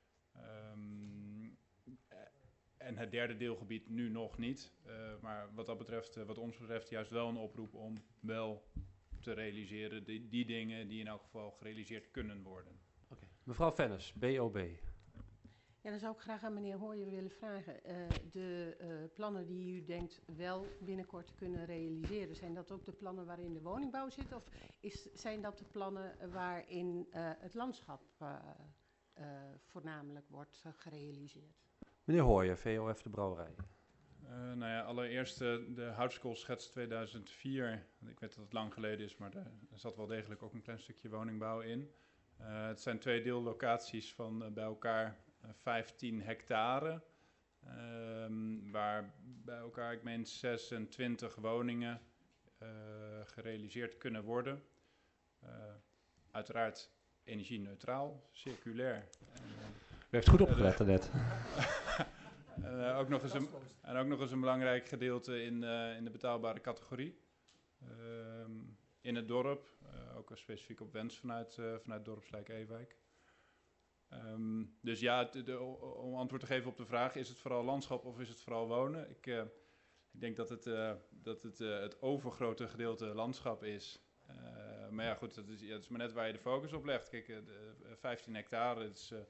En het derde deelgebied nu nog niet. Maar wat ons betreft juist wel een oproep om wel te realiseren die dingen die in elk geval gerealiseerd kunnen worden. Okay. Mevrouw Vennis, BOB. Ja, dan zou ik graag aan meneer Hooyer willen vragen. De plannen die u denkt wel binnenkort te kunnen realiseren, zijn dat ook de plannen waarin de woningbouw zit? Of zijn dat de plannen waarin het landschap voornamelijk wordt gerealiseerd? Meneer Hooyer, VOF de Brouwerij. Allereerst de houtskoolschets 2004. Ik weet dat het lang geleden is, maar er zat wel degelijk ook een klein stukje woningbouw in. Het zijn 2 deellocaties van bij elkaar 15 hectare. Waar bij elkaar, ik meen, 26 woningen gerealiseerd kunnen worden. Uiteraard energie-neutraal, circulair. U heeft goed opgelet net. Ook nog eens een belangrijk gedeelte in de betaalbare categorie. In het dorp, ook specifiek op wens vanuit dorp Slijk-Ewijk. Dus ja, om antwoord te geven op de vraag, is het vooral landschap of is het vooral wonen? Ik denk dat het overgrote gedeelte landschap is. Maar ja, goed, het is maar net waar je de focus op legt. Kijk, 15 hectare, het is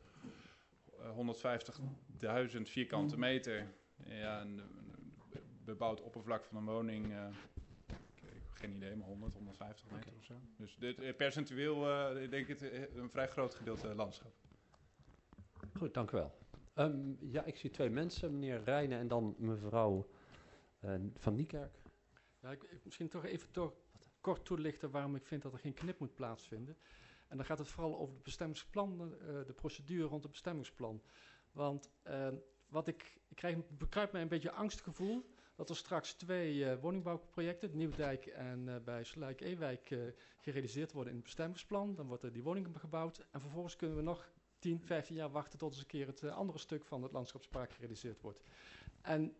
150.000 vierkante meter. Ja, een bebouwd oppervlak van een woning, ik heb geen idee, maar 150 meter of zo. Dus percentueel denk ik een vrij groot gedeelte landschap. Goed, dank u wel. Ja, ik zie 2 mensen, meneer Rijnen en dan mevrouw Van Niekerk. Ja, misschien toch even kort toelichten waarom ik vind dat er geen knip moet plaatsvinden. En dan gaat het vooral over het bestemmingsplan, de procedure rond het bestemmingsplan. Want ik bekruipt mij een beetje angstgevoel dat er straks 2 woningbouwprojecten, Nieuwdijk en bij Slijk-Ewijk, gerealiseerd worden in het bestemmingsplan. Dan worden die woningen gebouwd en vervolgens kunnen we nog 10, 15 jaar wachten tot eens een keer het andere stuk van het landschapspark gerealiseerd wordt. En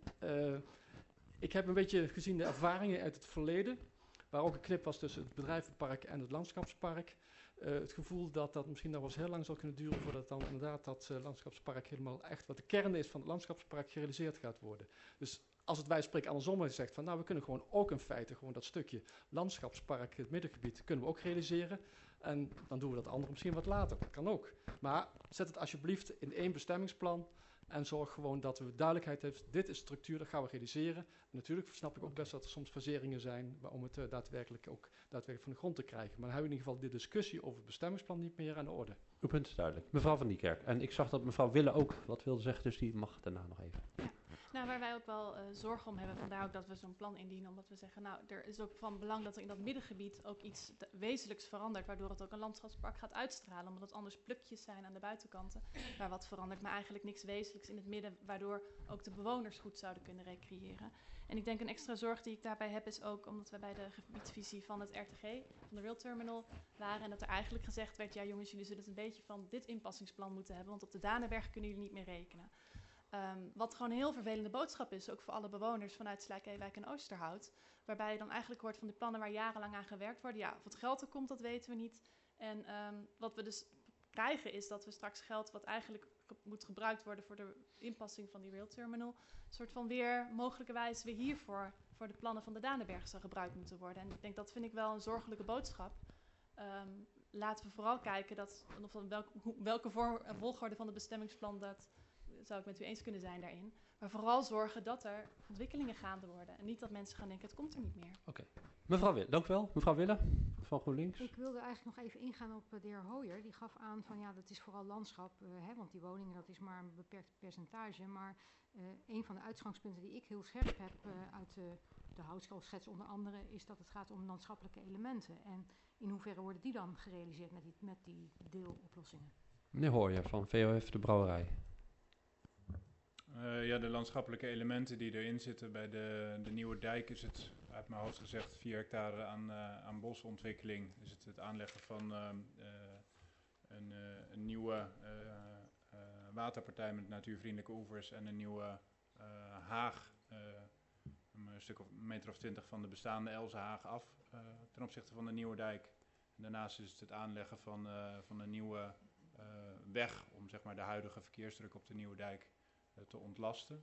ik heb een beetje gezien de ervaringen uit het verleden, waar ook een knip was tussen het bedrijvenpark en het landschapspark. Het gevoel dat dat misschien nog wel eens heel lang zal kunnen duren voordat dan inderdaad dat landschapspark helemaal echt wat de kern is van het landschapspark gerealiseerd gaat worden. Dus als het wij spreken andersom gezegd van nou we kunnen gewoon ook in feite gewoon dat stukje landschapspark, het middengebied, kunnen we ook realiseren. En dan doen we dat andere misschien wat later. Dat kan ook. Maar zet het alsjeblieft in 1 bestemmingsplan. En zorg gewoon dat we duidelijkheid hebben. Dit is structuur, dat gaan we realiseren. En natuurlijk snap ik ook best dat er soms faseringen zijn om het daadwerkelijk van de grond te krijgen. Maar dan hebben we in ieder geval de discussie over het bestemmingsplan niet meer aan de orde. Uw punt is duidelijk. Mevrouw Van Niekerk. En ik zag dat mevrouw Wille ook wat wilde zeggen, dus die mag daarna nog even. Ja. Nou, waar wij ook wel zorgen om hebben, vandaar ook dat we zo'n plan indienen, omdat we zeggen, nou, er is ook van belang dat er in dat middengebied ook iets wezenlijks verandert, waardoor het ook een landschapspark gaat uitstralen, omdat het anders plukjes zijn aan de buitenkanten, waar wat verandert, maar eigenlijk niks wezenlijks in het midden, waardoor ook de bewoners goed zouden kunnen recreëren. En ik denk een extra zorg die ik daarbij heb is ook omdat we bij de gebiedsvisie van het RTG, van de Rail Terminal, waren en dat er eigenlijk gezegd werd, ja jongens, jullie zullen het een beetje van dit inpassingsplan moeten hebben, want op de Danenberg kunnen jullie niet meer rekenen. Wat gewoon een heel vervelende boodschap is, ook voor alle bewoners vanuit Slijk-Ewijk en Oosterhout. Waarbij je dan eigenlijk hoort van die plannen waar jarenlang aan gewerkt wordt. Ja, of het geld er komt, dat weten we niet. En wat we dus krijgen is dat we straks geld wat eigenlijk moet gebruikt worden voor de inpassing van die rail terminal, een soort van weer mogelijkerwijs weer hiervoor voor de plannen van de Danenberg zou gebruikt moeten worden. En ik denk dat vind ik wel een zorgelijke boodschap. Laten we vooral kijken dat, welke volgorde van het bestemmingsplan dat zou ik met u eens kunnen zijn daarin. Maar vooral zorgen dat er ontwikkelingen gaande worden. En niet dat mensen gaan denken, het komt er niet meer. Oké. Mevrouw Wille, dank u wel. Mevrouw Wille van GroenLinks. Ik wilde eigenlijk nog even ingaan op de heer Hooyer. Die gaf aan van ja, dat is vooral landschap. Want die woningen, dat is maar een beperkt percentage. Maar een van de uitgangspunten die ik heel scherp heb uit de houtskoolschets onder andere, is dat het gaat om landschappelijke elementen. En in hoeverre worden die dan gerealiseerd met die deeloplossingen? Meneer Hooyer van VOF de Brouwerij. Ja, de landschappelijke elementen die erin zitten bij de Nieuwe Dijk is het, uit mijn hoofd gezegd, 4 hectare aan bosontwikkeling. Is het aanleggen van een nieuwe waterpartij met natuurvriendelijke oevers en een nieuwe haag, een stuk of een meter of 20 van de bestaande Elzenhaag af ten opzichte van de Nieuwe Dijk. En daarnaast is het aanleggen van een nieuwe weg om zeg maar de huidige verkeersdruk op de Nieuwe Dijk te ontlasten.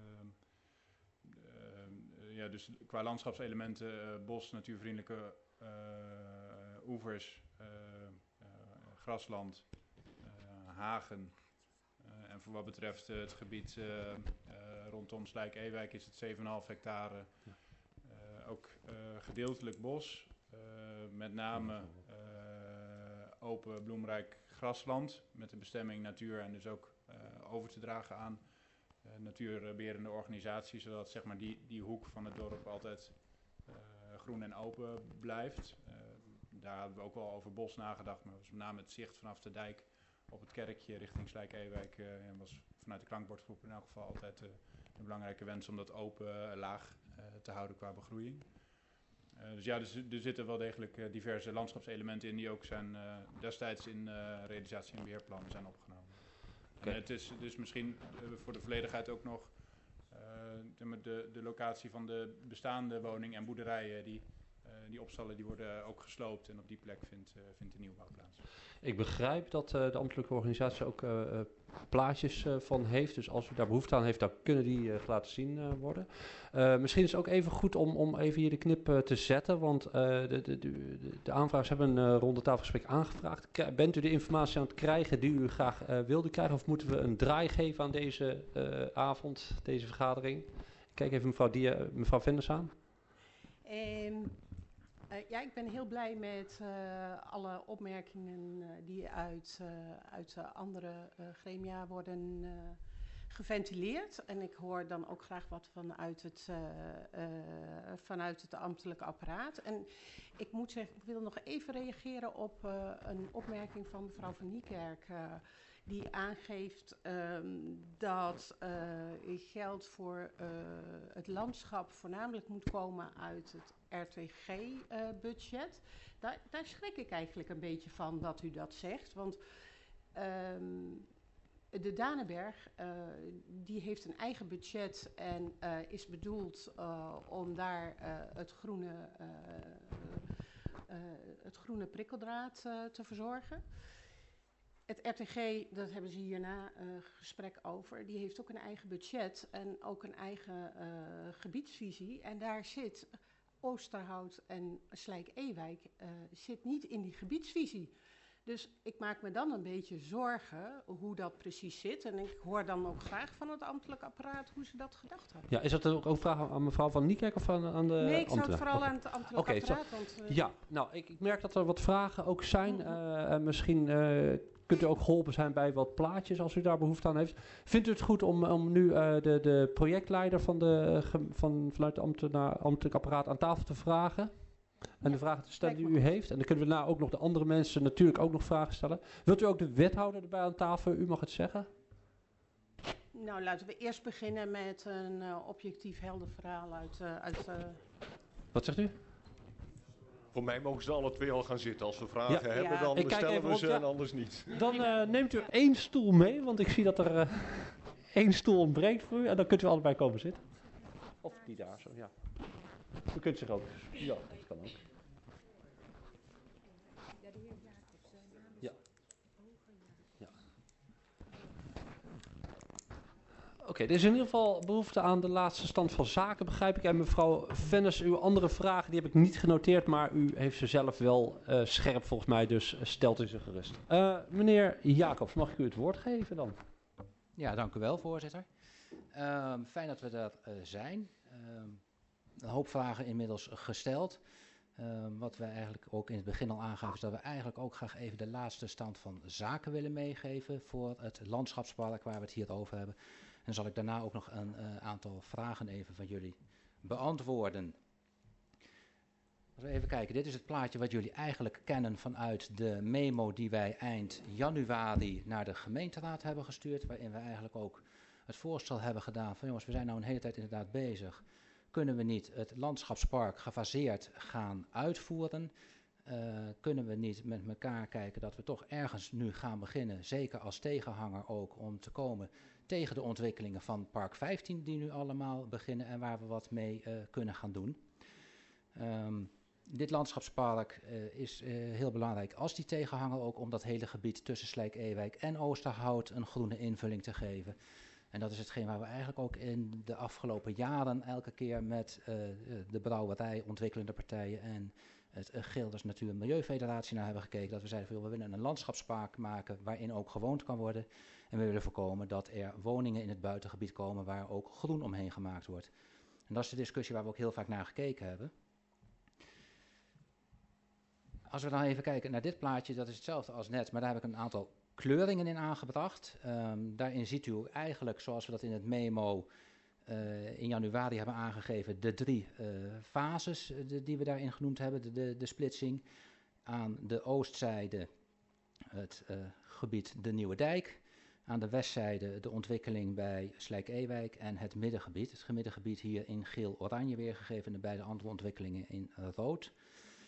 Ja, dus qua landschapselementen, bos, natuurvriendelijke oevers, grasland, hagen. En voor wat betreft het gebied rondom Slijk-Ewijk is het 7,5 hectare. Ook gedeeltelijk bos, met name open bloemrijk grasland met de bestemming natuur en dus ook over te dragen aan natuurberende organisaties, zodat zeg maar die hoek van het dorp altijd groen en open blijft. Daar hebben we ook wel over bos nagedacht, maar was met name het zicht vanaf de dijk op het kerkje richting Slijk-Ewijk was vanuit de klankbordgroep in elk geval altijd een belangrijke wens om dat open laag te houden qua begroeiing. Dus ja, er zitten wel degelijk diverse landschapselementen in die ook zijn destijds in realisatie- en beheerplannen zijn opgenomen. Okay. En het is dus misschien voor de volledigheid ook nog de locatie van de bestaande woning- en boerderijen die Die opstallen die worden ook gesloopt en op die plek vindt de nieuwbouw plaats. Ik begrijp dat de ambtelijke organisatie ook plaatjes van heeft. Dus als u daar behoefte aan heeft, dan kunnen die laten zien worden. Misschien is het ook even goed om even hier de knip te zetten. Want de aanvragers hebben een ronde tafelgesprek aangevraagd. Bent u de informatie aan het krijgen die u graag wilde krijgen? Of moeten we een draai geven aan deze avond, deze vergadering? Ik kijk even mevrouw Venders aan. Ja, ik ben heel blij met alle opmerkingen die uit andere gremia worden geventileerd. En ik hoor dan ook graag wat vanuit het ambtelijke apparaat. En ik moet zeggen, ik wil nog even reageren op een opmerking van mevrouw Van Niekerk. Die aangeeft dat geld voor het landschap voornamelijk moet komen uit het RTG-budget. Daar schrik ik eigenlijk een beetje van dat u dat zegt. Want de Danenberg die heeft een eigen budget en is bedoeld om daar het groene prikkeldraad te verzorgen. Het RTG, dat hebben ze hierna gesprek over, die heeft ook een eigen budget en ook een eigen gebiedsvisie. En daar zit Oosterhout en Slijk-Ewijk zit niet in die gebiedsvisie. Dus ik maak me dan een beetje zorgen hoe dat precies zit. En ik hoor dan ook graag van het ambtelijk apparaat hoe ze dat gedacht hebben. Ja, is dat ook een vraag aan mevrouw Van Niekerk of aan de Nee, ik zou het ambtenaar? vooral aan het ambtelijk apparaat. Ja, nou, ik merk dat er wat vragen ook zijn. Misschien kunt u ook geholpen zijn bij wat plaatjes als u daar behoefte aan heeft. Vindt u het goed om nu de projectleider vanuit het ambtelijk apparaat aan tafel te vragen? En de vragen te stellen die u heeft. En dan kunnen we daarna ook nog de andere mensen natuurlijk ook nog vragen stellen. Wilt u ook de wethouder erbij aan tafel? U mag het zeggen. Nou, laten we eerst beginnen met een objectief helder verhaal uit Wat zegt u? Voor mij mogen ze alle twee al gaan zitten. Als we vragen hebben, dan stellen we ze en anders niet. Dan neemt u 1 stoel mee, want ik zie dat er 1 stoel ontbreekt voor u. En dan kunt u allebei komen zitten. Of die daar zo, ja. U kunt zich ook. Ja, dat kan ook. Ja. Ja. Oké, er is in ieder geval behoefte aan de laatste stand van zaken, begrijp ik. En mevrouw Vennis, uw andere vragen die heb ik niet genoteerd, maar u heeft ze zelf wel scherp volgens mij, dus stelt u ze gerust. Meneer Jacobs, mag ik u het woord geven dan? Ja, dank u wel, voorzitter. Fijn dat we daar zijn. Een hoop vragen inmiddels gesteld. Wat we eigenlijk ook in het begin al aangaven, is dat we eigenlijk ook graag even de laatste stand van zaken willen meegeven voor het landschapspark waar we het hier over hebben. En dan zal ik daarna ook nog een aantal vragen even van jullie beantwoorden. Als we even kijken, dit is het plaatje wat jullie eigenlijk kennen vanuit de memo die wij eind januari naar de gemeenteraad hebben gestuurd. Waarin we eigenlijk ook het voorstel hebben gedaan van jongens, we zijn nou een hele tijd inderdaad bezig. Kunnen we niet het landschapspark gefaseerd gaan uitvoeren? Kunnen we niet met elkaar kijken dat we toch ergens nu gaan beginnen, zeker als tegenhanger ook, om te komen tegen de ontwikkelingen van Park 15 die nu allemaal beginnen en waar we wat mee kunnen gaan doen. Dit landschapspark is heel belangrijk als die tegenhanger ook om dat hele gebied tussen Slijk-Ewijk en Oosterhout een groene invulling te geven. En dat is hetgeen waar we eigenlijk ook in de afgelopen jaren elke keer met de brouwerij, ontwikkelende partijen en het Geelders Natuur- en Milieufederatie naar hebben gekeken. Dat we zeiden van, we willen een landschapspark maken waarin ook gewoond kan worden. En we willen voorkomen dat er woningen in het buitengebied komen waar ook groen omheen gemaakt wordt. En dat is de discussie waar we ook heel vaak naar gekeken hebben. Als we dan even kijken naar dit plaatje, dat is hetzelfde als net, maar daar heb ik een aantal kleuringen in aangebracht. Daarin ziet u eigenlijk, zoals we dat in het memo in januari hebben aangegeven, de 3 fases die we daarin genoemd hebben, de splitsing. Aan de oostzijde het gebied de Nieuwe Dijk. Aan de westzijde de ontwikkeling bij Slijk-Ewijk en het middengebied. Het middengebied hier in geel-oranje weergegeven en de beide andere ontwikkelingen in rood.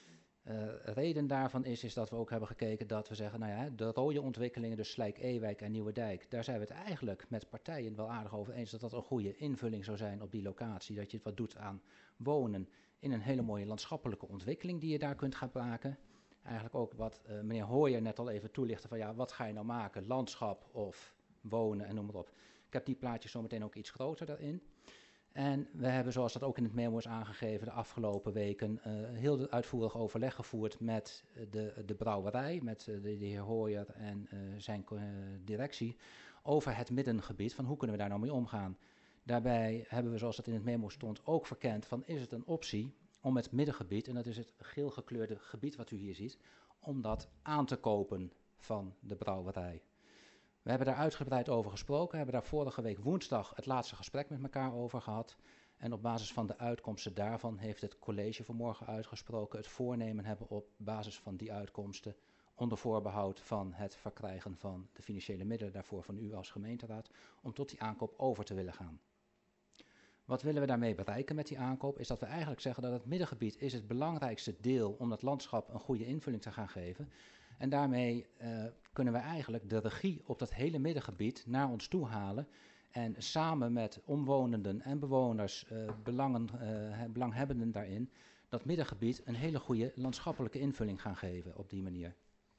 Reden daarvan is dat we ook hebben gekeken dat we zeggen, nou ja, de rode ontwikkelingen, dus Slijk-Ewijk en Nieuwedijk, daar zijn we het eigenlijk met partijen wel aardig over eens dat dat een goede invulling zou zijn op die locatie. Dat je het wat doet aan wonen in een hele mooie landschappelijke ontwikkeling die je daar kunt gaan maken. Eigenlijk ook wat meneer Hooyer net al even toelichtte van ja, wat ga je nou maken, landschap of wonen en noem maar op. Ik heb die plaatjes zometeen ook iets groter daarin. En we hebben, zoals dat ook in het memo is aangegeven, de afgelopen weken heel uitvoerig overleg gevoerd met de brouwerij, met de heer Hooyer en zijn directie, over het middengebied, van hoe kunnen we daar nou mee omgaan. Daarbij hebben we, zoals dat in het memo stond, ook verkend van is het een optie om het middengebied, en dat is het geel gekleurde gebied wat u hier ziet, om dat aan te kopen van de brouwerij. We hebben daar uitgebreid over gesproken, hebben daar vorige week woensdag het laatste gesprek met elkaar over gehad. En op basis van de uitkomsten daarvan heeft het college vanmorgen uitgesproken het voornemen hebben op basis van die uitkomsten, onder voorbehoud van het verkrijgen van de financiële middelen daarvoor van u als gemeenteraad, om tot die aankoop over te willen gaan. Wat willen we daarmee bereiken met die aankoop? Is dat we eigenlijk zeggen dat het middengebied is het belangrijkste deel om dat landschap een goede invulling te gaan geven. En daarmee kunnen we eigenlijk de regie op dat hele middengebied naar ons toe halen. En samen met omwonenden en bewoners, belanghebbenden daarin, dat middengebied een hele goede landschappelijke invulling gaan geven op die manier.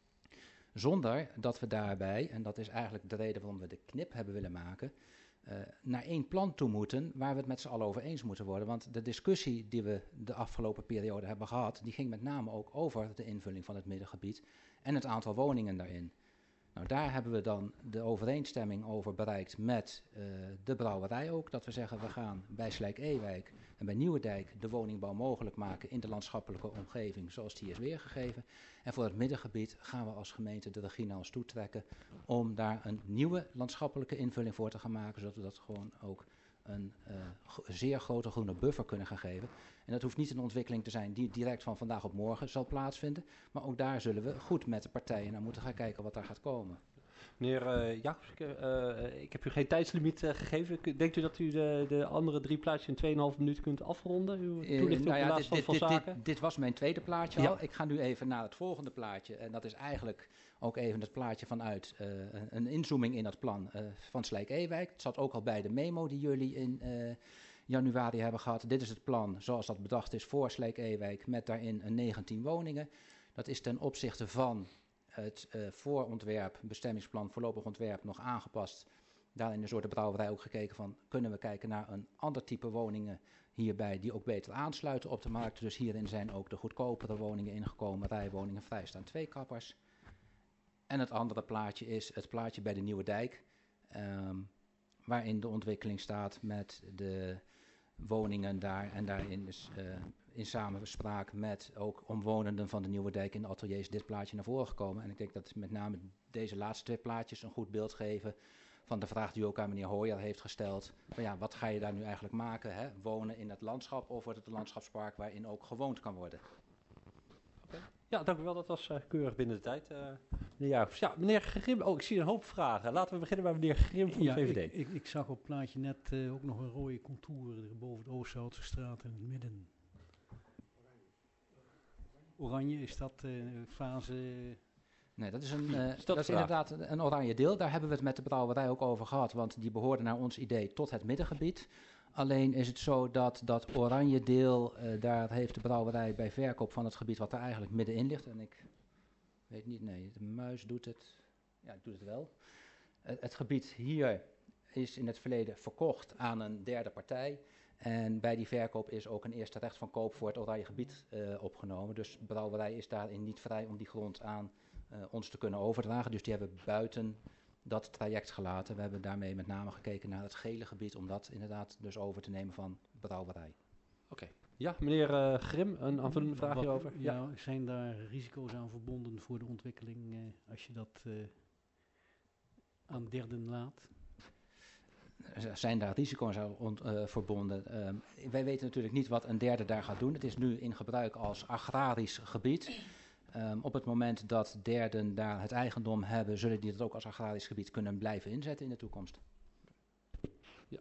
Zonder dat we daarbij, en dat is eigenlijk de reden waarom we de knip hebben willen maken, naar één plan toe moeten waar we het met z'n allen over eens moeten worden. Want de discussie die we de afgelopen periode hebben gehad, die ging met name ook over de invulling van het middengebied en het aantal woningen daarin. Nou, daar hebben we dan de overeenstemming over bereikt met de brouwerij ook. Dat we zeggen, we gaan bij Slijk-Ewijk en bij Nieuwedijk de woningbouw mogelijk maken in de landschappelijke omgeving zoals die is weergegeven. En voor het middengebied gaan we als gemeente de regie naar ons toe trekken om daar een nieuwe landschappelijke invulling voor te gaan maken. Zodat we dat gewoon ook een zeer grote groene buffer kunnen gaan geven. En dat hoeft niet een ontwikkeling te zijn die direct van vandaag op morgen zal plaatsvinden. Maar ook daar zullen we goed met de partijen naar moeten gaan kijken wat daar gaat komen. Meneer Jacobs, ik heb u geen tijdslimiet gegeven. Denkt u dat u de andere 3 plaatjes in 2,5 minuten kunt afronden? Uw toelichting op de laatste stand van zaken? Dit was mijn tweede plaatje Ja. al. Ik ga nu even naar het volgende plaatje. En dat is eigenlijk ook even het plaatje vanuit een inzooming in dat plan van Slijk-Ewijk. Het zat ook al bij de memo die jullie in januari hebben gehad. Dit is het plan zoals dat bedacht is voor Slijk-Ewijk met daarin 19 woningen. Dat is ten opzichte van het voorontwerp, bestemmingsplan, voorlopig ontwerp nog aangepast. Daarin is door de brouwerij ook gekeken van, kunnen we kijken naar een ander type woningen hierbij die ook beter aansluiten op de markt. Dus hierin zijn ook de goedkopere woningen ingekomen, rijwoningen, vrijstaan 2-kappers. En het andere plaatje is het plaatje bij de Nieuwedijk, waarin de ontwikkeling staat met de woningen daar. En daarin is in samenspraak met ook omwonenden van de Nieuwedijk in de ateliers dit plaatje naar voren gekomen. En ik denk dat met name deze laatste 2 plaatjes een goed beeld geven van de vraag die u ook aan meneer Hooyer heeft gesteld. Van ja, wat ga je daar nu eigenlijk maken? Hè? Wonen in het landschap of wordt het een landschapspark waarin ook gewoond kan worden? Ja, dank u wel. Dat was keurig binnen de tijd. Meneer Jacobs. Ja, meneer Grim. Oh, ik zie een hoop vragen. Laten we beginnen bij meneer Grim van de VVD. Ik zag op het plaatje net ook nog een rode contour boven de Oosthoutse straat in het midden. Oranje, is dat fase... Nee, dat is, dat is inderdaad een oranje deel. Daar hebben we het met de brouwerij ook over gehad, want die behoorde naar ons idee tot het middengebied. Alleen is het zo dat dat oranje deel, daar heeft de brouwerij bij verkoop van het gebied wat er eigenlijk middenin ligt. En ik weet niet, nee, de muis doet het. Ja, doet het wel. Het gebied hier is in het verleden verkocht aan een derde partij. En bij die verkoop is ook een eerste recht van koop voor het oranje gebied opgenomen. Dus de brouwerij is daarin niet vrij om die grond aan ons te kunnen overdragen. Dus die hebben buiten dat traject gelaten. We hebben daarmee met name gekeken naar het gele gebied om dat inderdaad dus over te nemen van brouwerij. Oké. Ja, meneer Grim, een aanvullende vraag hierover. Ja, zijn daar risico's aan verbonden voor de ontwikkeling als je dat aan derden laat? Zijn daar risico's aan verbonden? Wij weten natuurlijk niet wat een derde daar gaat doen. Het is nu in gebruik als agrarisch gebied. Op het moment dat derden daar het eigendom hebben, zullen die dat ook als agrarisch gebied kunnen blijven inzetten in de toekomst. Ja.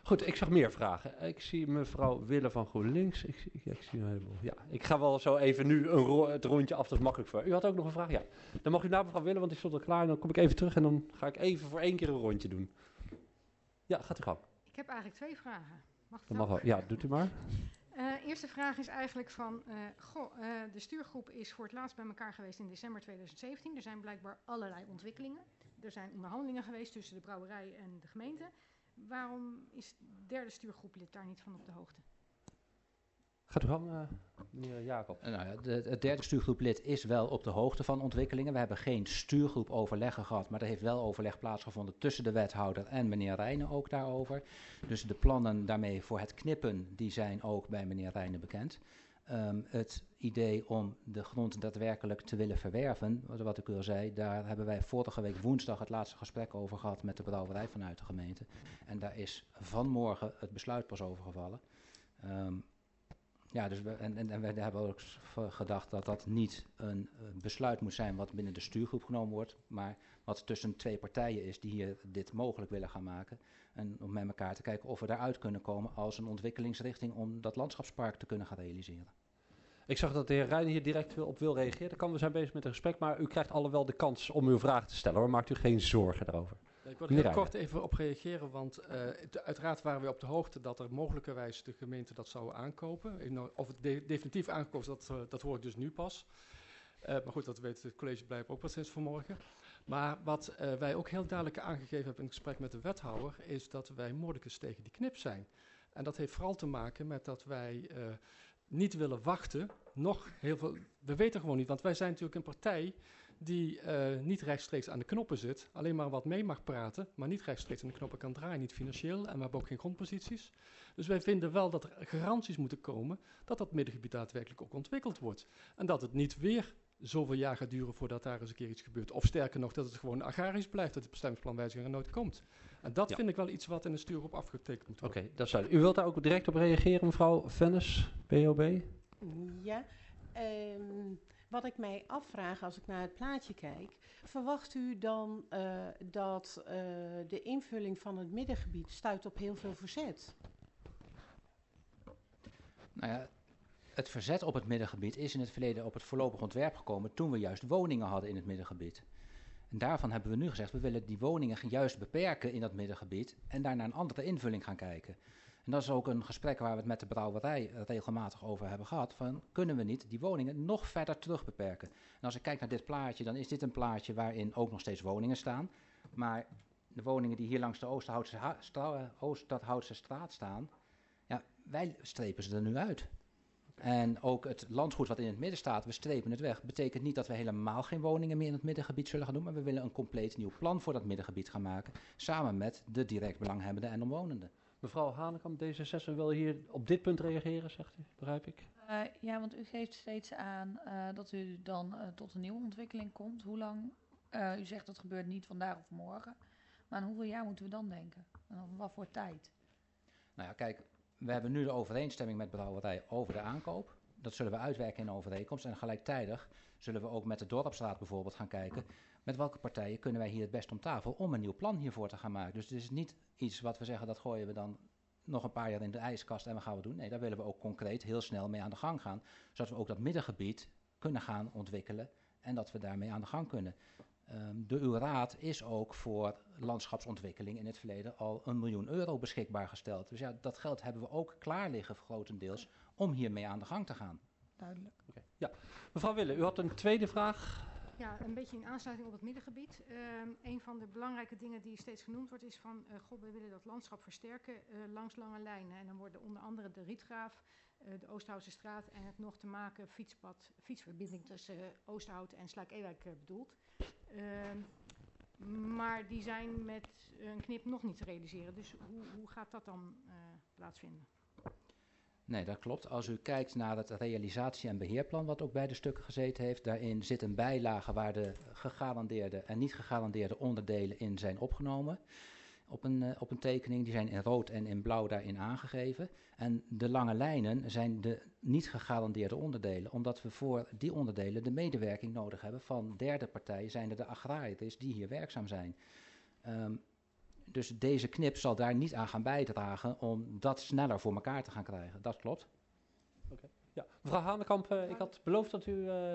Goed, ik zag meer vragen. Ik zie mevrouw Wille van GroenLinks. Ik zie een heleboel. Ja, ik ga wel zo even nu het rondje af, dat is makkelijk voor u. Had ook nog een vraag? Ja. Dan mag u naar mevrouw Wille, want die stond al klaar. En dan kom ik even terug en dan ga ik even voor 1 keer een rondje doen. Ja, gaat u gang. Ik heb eigenlijk 2 vragen. Mag Dat mag wel. Ja, doet u maar. Eerste vraag is eigenlijk van, de stuurgroep is voor het laatst bij elkaar geweest in december 2017. Er zijn blijkbaar allerlei ontwikkelingen. Er zijn onderhandelingen geweest tussen de brouwerij en de gemeente. Waarom is de derde stuurgroeplid daar niet van op de hoogte? Gaat u gang, meneer Jacob. Nou ja, het derde stuurgroeplid is wel op de hoogte van ontwikkelingen. We hebben geen stuurgroepoverleggen gehad, maar er heeft wel overleg plaatsgevonden tussen de wethouder en meneer Rijnen ook daarover. Dus de plannen daarmee voor het knippen, die zijn ook bij meneer Rijnen bekend. Het idee om de grond daadwerkelijk te willen verwerven, wat ik al zei, daar hebben wij vorige week woensdag het laatste gesprek over gehad met de brouwerij vanuit de gemeente. En daar is vanmorgen het besluit pas over gevallen. Ja, dus we hebben ook gedacht dat dat niet een besluit moet zijn wat binnen de stuurgroep genomen wordt, maar wat tussen 2 partijen is die hier dit mogelijk willen gaan maken. En om met elkaar te kijken of we daaruit kunnen komen als een ontwikkelingsrichting om dat landschapspark te kunnen gaan realiseren. Ik zag dat de heer Rijnen hier direct op wil reageren. We zijn bezig met een gesprek, maar u krijgt alle wel de kans om uw vragen te stellen, hoor. Maakt u geen zorgen daarover. Ja, ik wil er heel kort even op reageren, want uiteraard waren we op de hoogte dat er mogelijkerwijs de gemeente dat zou aankopen. Of het definitief aangekomen is, dat hoor ik dus nu pas. Maar goed, dat weet het college blijkbaar ook pas sinds vanmorgen. Maar wat wij ook heel duidelijk aangegeven hebben in het gesprek met de wethouder, is dat wij moordicus tegen die knip zijn. En dat heeft vooral te maken met dat wij niet willen wachten. Nog heel veel, we weten gewoon niet, want wij zijn natuurlijk een partij die niet rechtstreeks aan de knoppen zit, alleen maar wat mee mag praten, maar niet rechtstreeks aan de knoppen kan draaien, niet financieel, en we hebben ook geen grondposities. Dus wij vinden wel dat er garanties moeten komen dat dat middengebied daadwerkelijk ook ontwikkeld wordt. En dat het niet weer zoveel jaar gaat duren voordat daar eens een keer iets gebeurt. Of sterker nog, dat het gewoon agrarisch blijft, dat de bestemmingsplanwijziging er nooit komt. En dat vind ik wel iets wat in de stuurgroep afgetekend moet worden. Oké, dat is duidelijk. U wilt daar ook direct op reageren, mevrouw Vennis, BOB? Ja, wat ik mij afvraag als ik naar het plaatje kijk, verwacht u dan dat de invulling van het middengebied stuit op heel veel verzet? Nou ja, het verzet op het middengebied is in het verleden op het voorlopig ontwerp gekomen toen we juist woningen hadden in het middengebied. En daarvan hebben we nu gezegd, we willen die woningen juist beperken in dat middengebied en daar naar een andere invulling gaan kijken. En dat is ook een gesprek waar we het met de brouwerij regelmatig over hebben gehad. Van, kunnen we niet die woningen nog verder terug beperken? En als ik kijk naar dit plaatje, dan is dit een plaatje waarin ook nog steeds woningen staan. Maar de woningen die hier langs de Oosterhoutse straat staan, ja, wij strepen ze er nu uit. En ook het landgoed wat in het midden staat, we strepen het weg. Betekent niet dat we helemaal geen woningen meer in het middengebied zullen gaan doen, maar we willen een compleet nieuw plan voor dat middengebied gaan maken, samen met de direct belanghebbenden en omwonenden. Mevrouw Hanekamp, D66, wil hier op dit punt reageren, zegt u, begrijp ik? Ja, want u geeft steeds aan dat u dan tot een nieuwe ontwikkeling komt. Hoe lang? U zegt dat gebeurt niet vandaag of morgen. Maar aan hoeveel jaar moeten we dan denken? En op wat voor tijd? Nou ja, kijk, we hebben nu de overeenstemming met brouwerij over de aankoop. Dat zullen we uitwerken in overeenkomst. En gelijktijdig zullen we ook met de Dorpsraad bijvoorbeeld gaan kijken, met welke partijen kunnen wij hier het best om tafel om een nieuw plan hiervoor te gaan maken. Dus het is niet iets wat we zeggen, dat gooien we dan nog een paar jaar in de ijskast en we gaan we doen. Nee, daar willen we ook concreet heel snel mee aan de gang gaan, zodat we ook dat middengebied kunnen gaan ontwikkelen en dat we daarmee aan de gang kunnen. De URAAD is ook voor landschapsontwikkeling in het verleden al €1 miljoen beschikbaar gesteld. Dus ja, dat geld hebben we ook klaar liggen grotendeels om hiermee aan de gang te gaan. Duidelijk. Okay. Ja. Mevrouw Wille, u had een tweede vraag. Ja, een beetje in aansluiting op het middengebied. Een van de belangrijke dingen die steeds genoemd wordt is van, we willen dat landschap versterken langs lange lijnen. En dan worden onder andere de Rietgraaf, de Oosterhoutse straat en het nog te maken fietsverbinding tussen Oosterhout en Slijk-Ewijk bedoeld. Maar die zijn met een knip nog niet te realiseren. Dus hoe gaat dat dan plaatsvinden? Nee, dat klopt. Als u kijkt naar het realisatie- en beheerplan wat ook bij de stukken gezeten heeft, daarin zit een bijlage waar de gegarandeerde en niet gegarandeerde onderdelen in zijn opgenomen. Op een tekening, die zijn in rood en in blauw daarin aangegeven. En de lange lijnen zijn de niet gegarandeerde onderdelen, omdat we voor die onderdelen de medewerking nodig hebben van derde partijen, zijn er de agrariërs die hier werkzaam zijn. Dus deze knip zal daar niet aan gaan bijdragen om dat sneller voor elkaar te gaan krijgen. Dat klopt. Ja, mevrouw Hanekamp, ik had beloofd dat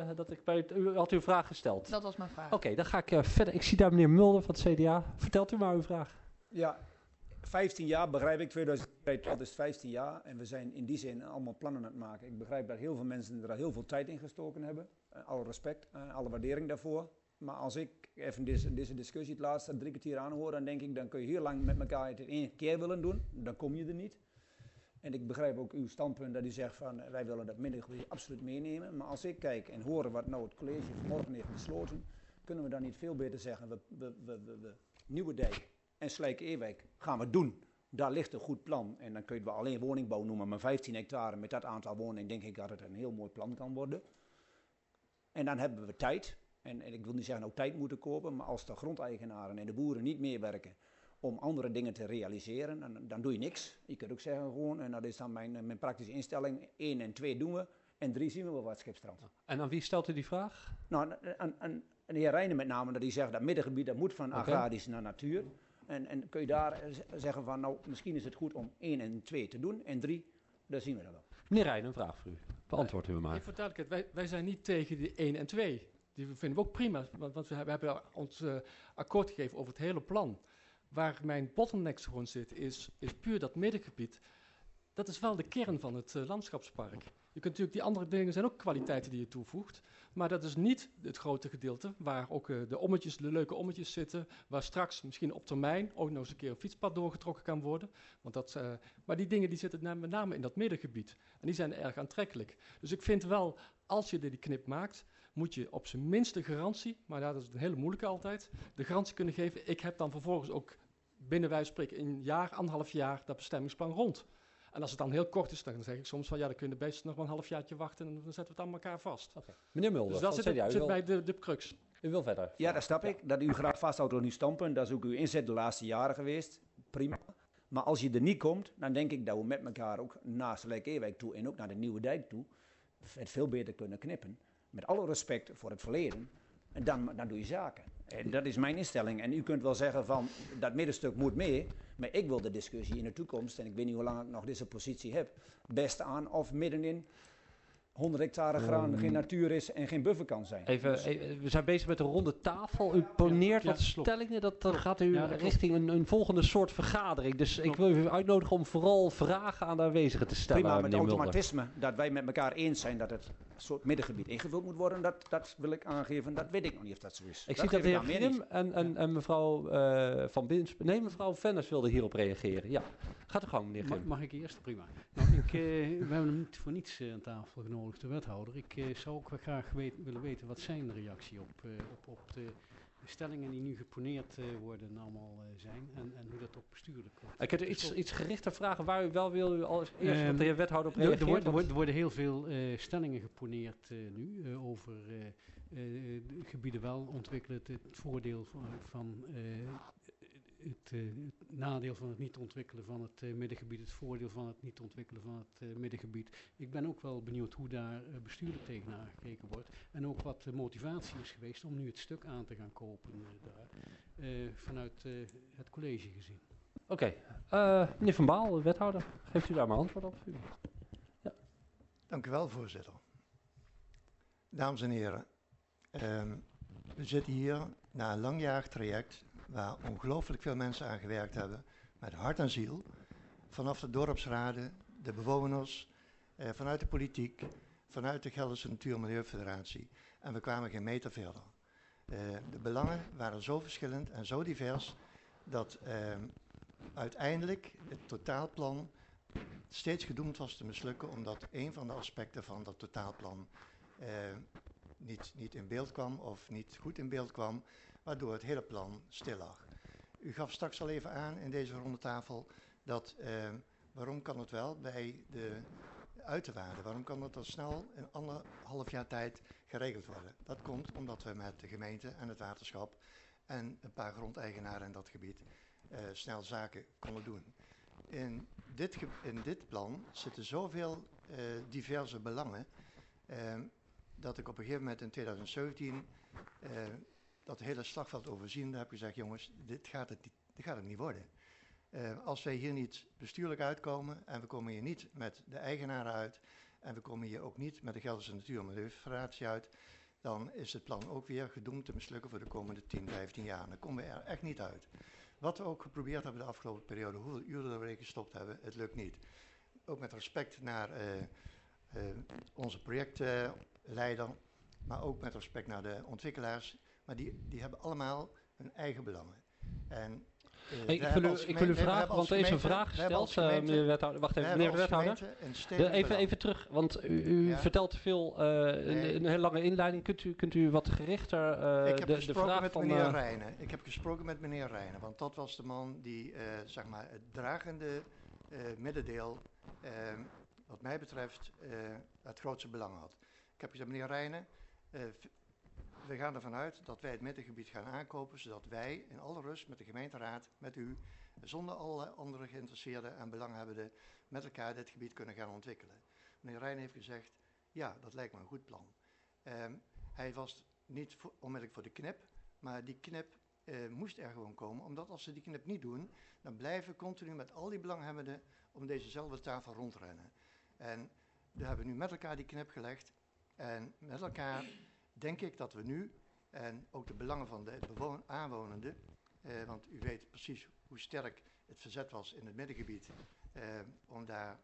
u had uw vraag gesteld. Dat was mijn vraag. Oké, dan ga ik verder. Ik zie daar meneer Mulder van het CDA. Vertelt u maar uw vraag. Ja, 15 jaar begrijp ik, 2002 dat is 15 jaar en we zijn in die zin allemaal plannen aan het maken. Ik begrijp dat heel veel mensen er heel veel tijd in gestoken hebben. Alle respect, alle waardering daarvoor. Maar als ik even deze discussie het laatste 3 kwartier aanhoor, dan denk ik, dan kun je heel lang met elkaar het in één keer willen doen. Dan kom je er niet. En ik begrijp ook uw standpunt dat u zegt van wij willen dat middengebied absoluut meenemen. Maar als ik kijk en hoor wat nou het college vanmorgen heeft besloten, kunnen we dan niet veel beter zeggen, we Nieuwedijk en Slijk-Ewijk gaan we doen. Daar ligt een goed plan. En dan kun je het wel alleen woningbouw noemen, maar 15 hectare met dat aantal woningen denk ik dat het een heel mooi plan kan worden. En dan hebben we tijd. En ik wil niet zeggen nou tijd moeten kopen, maar als de grondeigenaren en de boeren niet meewerken om andere dingen te realiseren, dan doe je niks. Je kunt ook zeggen gewoon, en dat is dan mijn praktische instelling, 1 en 2 doen we en 3 zien we wel wat Schipstrand. En aan wie stelt u die vraag? Nou, aan de heer Reijnen met name, dat die zegt dat middengebied dat moet van agrarisch naar natuur. En kun je daar zeggen van, nou, misschien is het goed om 1 en 2 te doen en 3, daar zien we dan wel. Meneer Reijnen, een vraag voor u. Beantwoord u hem maar. Voor duidelijkheid, wij zijn niet tegen die 1 en 2. Die vinden we ook prima, want we hebben ons akkoord gegeven over het hele plan. Waar mijn bottleneck gewoon zit, is puur dat middengebied. Dat is wel de kern van het landschapspark. Je kunt natuurlijk, die andere dingen zijn ook kwaliteiten die je toevoegt. Maar dat is niet het grote gedeelte waar ook de leuke ommetjes zitten. Waar straks misschien op termijn ook nog eens een keer een fietspad doorgetrokken kan worden. Maar die dingen die zitten met name in dat middengebied. En die zijn erg aantrekkelijk. Dus ik vind wel, als je die knip maakt, moet je op zijn minst de garantie, maar dat is een hele moeilijke altijd, de garantie kunnen geven. Ik heb dan vervolgens ook binnen wijze van spreken in een jaar, 1,5 jaar dat bestemmingsplan rond. En als het dan heel kort is, dan zeg ik soms van ja, dan kun je best nog maar een halfjaartje wachten en dan zetten we het aan elkaar vast. Okay. Meneer Mulder, dus dat zit bij de crux. U wil verder? Ja, dat snap ik. Dat u graag vasthoudt aan uw standpunt. Dat is ook uw inzet de laatste jaren geweest. Prima. Maar als je er niet komt, dan denk ik dat we met elkaar ook naar Slijk-Ewijk toe en ook naar de Nieuwe Dijk toe het veel beter kunnen knippen. Met alle respect voor het verleden. En dan doe je zaken. En dat is mijn instelling. En u kunt wel zeggen van dat middenstuk moet mee. Maar ik wil de discussie in de toekomst, en ik weet niet hoe lang ik nog deze positie heb, best aan of middenin 100 hectare graan geen natuur is en geen buffer kan zijn. We zijn bezig met een ronde tafel. U poneert wat stellingen. Dat gaat u richting een volgende soort vergadering. Dus ik wil u uitnodigen om vooral vragen aan de aanwezigen te stellen. Prima, met automatisme dat wij met elkaar eens zijn dat het soort middengebied ingevuld moet worden. Dat wil ik aangeven. Dat weet ik nog niet of dat zo is. Ik zie dat de heer Grim en mevrouw Van Bins... Nee, mevrouw Vennis wilde hierop reageren. Ja, gaat u gang, meneer Grim. Mag ik eerst? Prima. Nou, we hebben hem niet voor niets aan tafel genodigd, de wethouder. Ik zou ook wel graag willen weten wat zijn reactie op de stellingen die nu geponeerd worden allemaal zijn en hoe dat ook bestuurlijk wordt. Ik heb iets gerichter vragen waar u wel wil als eerst dat de heer wethouder op reageert. Er worden heel veel stellingen geponeerd nu over gebieden wel ontwikkelen, het voordeel van het nadeel van het niet ontwikkelen van het middengebied, het voordeel van het niet ontwikkelen van het middengebied. Ik ben ook wel benieuwd hoe daar bestuurlijk tegenaan gekeken wordt. En ook wat de motivatie is geweest om nu het stuk aan te gaan kopen vanuit het college gezien. Oké. Meneer Van Baal, wethouder, geeft u daar maar antwoord op? Ja. Dank u wel, voorzitter. Dames en heren, we zitten hier na een langjarig traject waar ongelooflijk veel mensen aan gewerkt hebben, met hart en ziel, vanaf de dorpsraden, de bewoners, vanuit de politiek, vanuit de Gelderse Natuur- en Milieufederatie. En we kwamen geen meter verder. De belangen waren zo verschillend en zo divers, dat uiteindelijk het totaalplan steeds gedoemd was te mislukken, omdat een van de aspecten van dat totaalplan niet in beeld kwam of niet goed in beeld kwam, waardoor het hele plan stil lag. U gaf straks al even aan in deze ronde tafel dat waarom kan het wel bij de uiterwaarden, waarom kan dat al snel in 1,5 jaar tijd geregeld worden? Dat komt omdat we met de gemeente en het waterschap en een paar grondeigenaren in dat gebied snel zaken konden doen. In dit plan zitten zoveel diverse belangen dat ik op een gegeven moment in 2017 dat hele slagveld overziende heb gezegd, jongens, dit gaat het Dat gaat het niet worden. Als wij hier niet bestuurlijk uitkomen en we komen hier niet met de eigenaren uit en we komen hier ook niet met de Gelderse Natuur- en Milieufederatie uit, dan is het plan ook weer gedoemd te mislukken voor de komende 10, 15 jaar. Dan komen we er echt niet uit. Wat we ook geprobeerd hebben de afgelopen periode, hoeveel uren we gestopt hebben, het lukt niet. Ook met respect naar onze projectleider, maar ook met respect naar de ontwikkelaars. Maar die hebben allemaal hun eigen belangen. En ik wil u vragen, want er is een vraag gesteld, meneer de wethouder. Wacht even, meneer de wethouder. Even terug, want u vertelt veel, een hele lange inleiding. Kunt u wat gerichter de vraag van... Ik heb gesproken met meneer Rijnen, want dat was de man die zeg maar het dragende middendeel, wat mij betreft, het grootste belang had. Ik heb gezegd, meneer Rijnen, we gaan ervan uit dat wij het middengebied gaan aankopen, zodat wij in alle rust met de gemeenteraad, met u, zonder alle andere geïnteresseerden en belanghebbenden, met elkaar dit gebied kunnen gaan ontwikkelen. Meneer Rijn heeft gezegd, ja, dat lijkt me een goed plan. Hij was niet onmiddellijk voor de knip, maar die knip moest er gewoon komen, omdat als ze die knip niet doen, dan blijven continu met al die belanghebbenden om dezezelfde tafel rondrennen. En we hebben nu met elkaar die knip gelegd en met elkaar denk ik dat we nu, en ook de belangen van de aanwonenden, want u weet precies hoe sterk het verzet was in het middengebied, om daar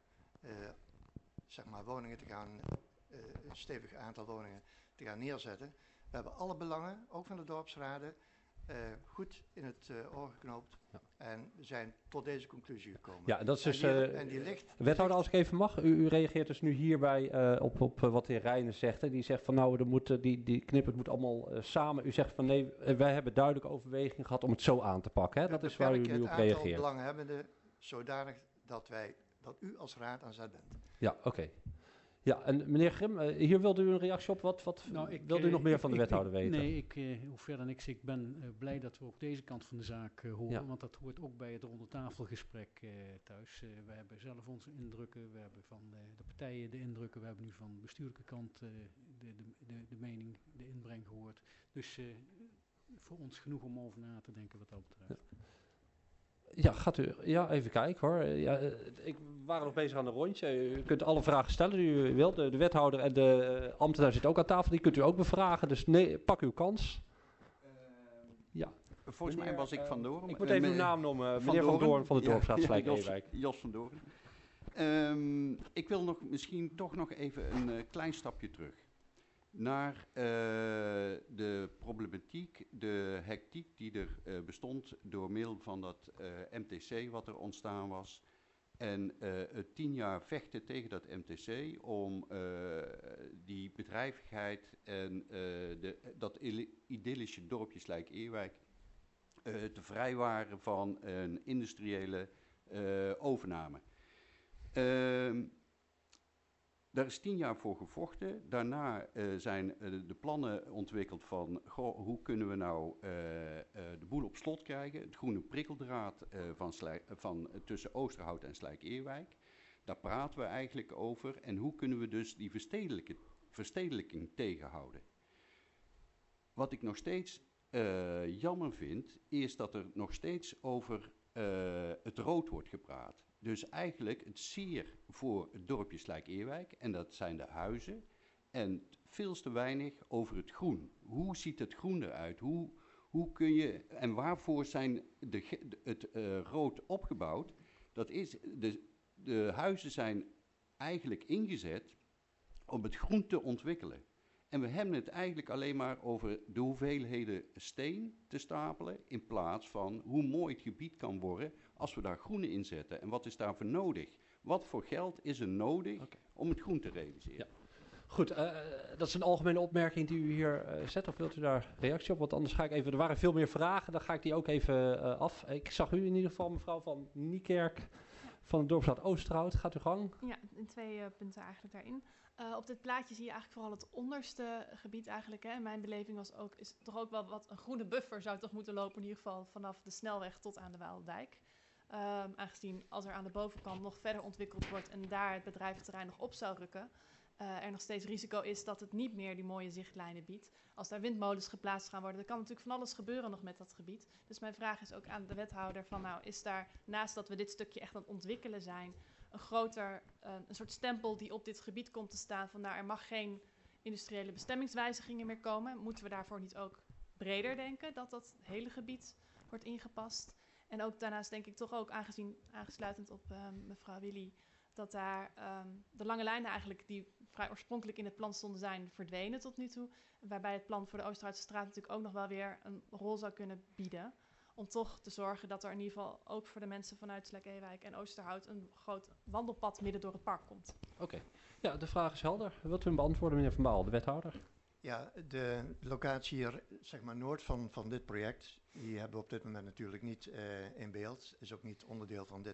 zeg maar woningen te gaan, een stevig aantal woningen te gaan neerzetten. We hebben alle belangen, ook van de dorpsraden, goed in het oor geknoopt. Ja. En we zijn tot deze conclusie gekomen. Ja, dat is dus... wethouder, als ik even mag, u reageert dus nu hierbij op wat de heer Rijnen zegt. Hè. Die zegt van nou, die knippers moet allall samen. U zegt van nee, wij hebben duidelijke overweging gehad om het zo aan te pakken. Hè. Dat is waar u nu op reageert. Het aantal belanghebbenden zodanig dat u als raad aan zet bent. Ja, oké. Ja, en meneer Grim, hier wilde u een reactie op. Wat wilde u nog meer van de wethouder weten? Nee, hoe verder niks. Ik ben blij dat we ook deze kant van de zaak horen, want dat hoort ook bij het rondetafelgesprek thuis. We hebben zelf onze indrukken, we hebben van de partijen de indrukken, we hebben nu van de bestuurlijke kant de mening, de inbreng gehoord. Dus voor ons genoeg om over na te denken wat dat betreft. Ja, gaat u... Ja, even kijken hoor. We waren nog bezig aan een rondje. U kunt alle vragen stellen die u wilt. De wethouder en de ambtenaar zitten ook aan tafel. Die kunt u ook bevragen. Dus nee, pak uw kans. Ja. Volgens mij was ik Van Doorn. Ik moet even uw naam noemen. Meneer Van Doorn van de Dorpsraad Slijk-Ewijk. Jos Van Doorn. Ik wil misschien toch nog even een klein stapje terug. Naar de problematiek, de hectiek die er bestond door middel van dat MTC wat er ontstaan was. En het 10 jaar vechten tegen dat MTC om die bedrijvigheid en dat idyllische dorpje Slijk-Ewijk te vrijwaren van een industriële overname. Daar is 10 jaar voor gevochten. Daarna zijn de plannen ontwikkeld van hoe kunnen we nou de boel op slot krijgen. Het groene prikkeldraad tussen Oosterhout en Slijk-Ewijk. Daar praten we eigenlijk over. En hoe kunnen we dus die verstedelijking tegenhouden. Wat ik nog steeds jammer vind, is dat er nog steeds over het rood wordt gepraat. Dus eigenlijk het zeer voor het dorpje Slijk-Ewijk, en dat zijn de huizen, en veel te weinig over het groen. Hoe ziet het groen eruit? Hoe kun je, en waarvoor zijn het rood opgebouwd? Dat is, de huizen zijn eigenlijk ingezet om het groen te ontwikkelen. En we hebben het eigenlijk alleen maar over de hoeveelheden steen te stapelen, in plaats van hoe mooi het gebied kan worden als we daar groen in zetten. En wat is daarvoor nodig? Wat voor geld is er nodig om het groen te realiseren? Ja. Goed, dat is een algemene opmerking die u hier zet. Of wilt u daar reactie op? Want anders ga ik even... Er waren veel meer vragen, dan ga ik die ook even af. Ik zag u in ieder geval, mevrouw van Niekerk van de Dorpsraad Oosterhout. Gaat uw gang? Ja, in 2 punten eigenlijk daarin. Op dit plaatje zie je eigenlijk vooral het onderste gebied eigenlijk. Hè. In mijn beleving is toch ook wel wat een groene buffer zou toch moeten lopen. In ieder geval vanaf de snelweg tot aan de Waaldijk. Aangezien als er aan de bovenkant nog verder ontwikkeld wordt en daar het bedrijventerrein nog op zou rukken. er nog steeds risico is dat het niet meer die mooie zichtlijnen biedt. Als daar windmolens geplaatst gaan worden, dan kan natuurlijk van alles gebeuren nog met dat gebied. Dus mijn vraag is ook aan de wethouder van, nou, is daar, naast dat we dit stukje echt aan het ontwikkelen zijn, een soort stempel die op dit gebied komt te staan van, nou, er mag geen industriële bestemmingswijzigingen meer komen. Moeten we daarvoor niet ook breder denken, dat dat hele gebied wordt ingepast? En ook daarnaast denk ik toch ook, aangesluitend op mevrouw Willy, dat daar de lange lijnen eigenlijk die vrij oorspronkelijk in het plan stonden zijn verdwenen tot nu toe. Waarbij het plan voor de Oosterhoutsestraat natuurlijk ook nog wel weer een rol zou kunnen bieden. Om toch te zorgen dat er in ieder geval ook voor de mensen vanuit Slijk-Ewijk en Oosterhout een groot wandelpad midden door het park komt. Oké. Ja, de vraag is helder. Wilt u hem beantwoorden, meneer Van Baal, de wethouder? Ja, de locatie hier, zeg maar noord van dit project, die hebben we op dit moment natuurlijk niet in beeld. Is ook niet onderdeel van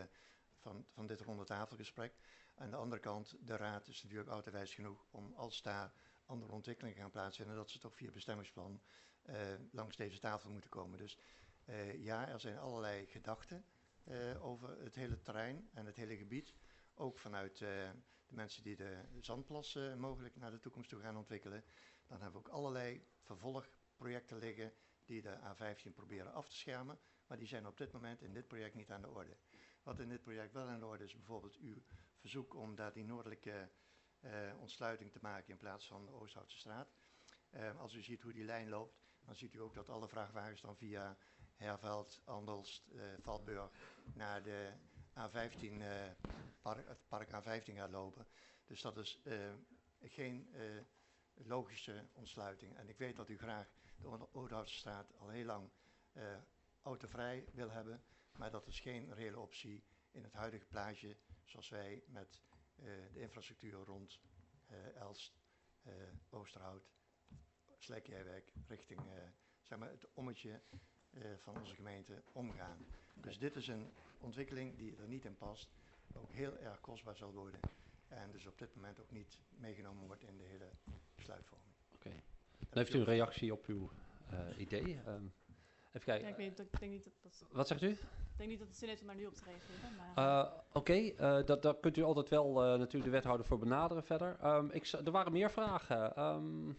dit ronde tafelgesprek. Aan de andere kant, de raad is natuurlijk ouderwijs genoeg om als daar andere ontwikkelingen gaan plaatsvinden, dat ze toch via bestemmingsplan langs deze tafel moeten komen. Dus ja, er zijn allerlei gedachten over het hele terrein en het hele gebied. Ook vanuit de mensen die de zandplas mogelijk naar de toekomst toe gaan ontwikkelen. Dan hebben we ook allerlei vervolgprojecten liggen die de A15 proberen af te schermen. Maar die zijn op dit moment in dit project niet aan de orde. Wat in dit project wel aan de orde is, bijvoorbeeld uw verzoek om daar die noordelijke ontsluiting te maken in plaats van de Oosthoutsestraat. Als u ziet hoe die lijn loopt, dan ziet u ook dat alle vrachtwagens dan via Herveld, Andelst, Valburg naar de A15, het park A15 gaat lopen. Dus dat is geen logische ontsluiting. En ik weet dat u graag de Oosthoutsestraat al heel lang autovrij wil hebben, maar dat is geen reële optie in het huidige plaatje zoals wij met de infrastructuur rond Elst, Oosterhout, Slijk-Ewijk richting zeg maar het ommetje van onze gemeente omgaan. Dus dit is een ontwikkeling die er niet in past, ook heel erg kostbaar zal worden en dus op dit moment ook niet meegenomen wordt in de hele besluitvorming. Oké. Dan heeft u een reactie op uw idee. Even kijken. Ja, ik denk niet dat Wat zegt u? Ik denk niet dat het zin heeft om daar nu op te reageren. Maar Oké, daar kunt u altijd wel natuurlijk de wethouder voor benaderen verder. Er waren meer vragen.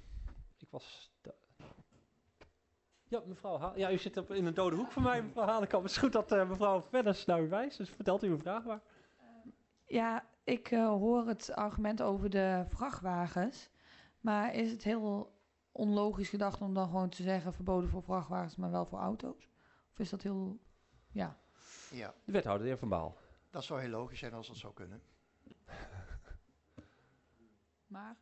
Ja, mevrouw ja, u zit in een dode hoek van mij, mevrouw Hanekamp. Het is goed dat mevrouw Vennis naar u wijst, dus vertelt u uw vraag maar. Ja, ik hoor het argument over de vrachtwagens. Maar is het heel onlogisch gedacht om dan gewoon te zeggen verboden voor vrachtwagens, maar wel voor auto's? Of is dat heel... Ja. Ja. De wethouder, de heer Van Baal. Dat zou heel logisch zijn als dat zou kunnen. Maar?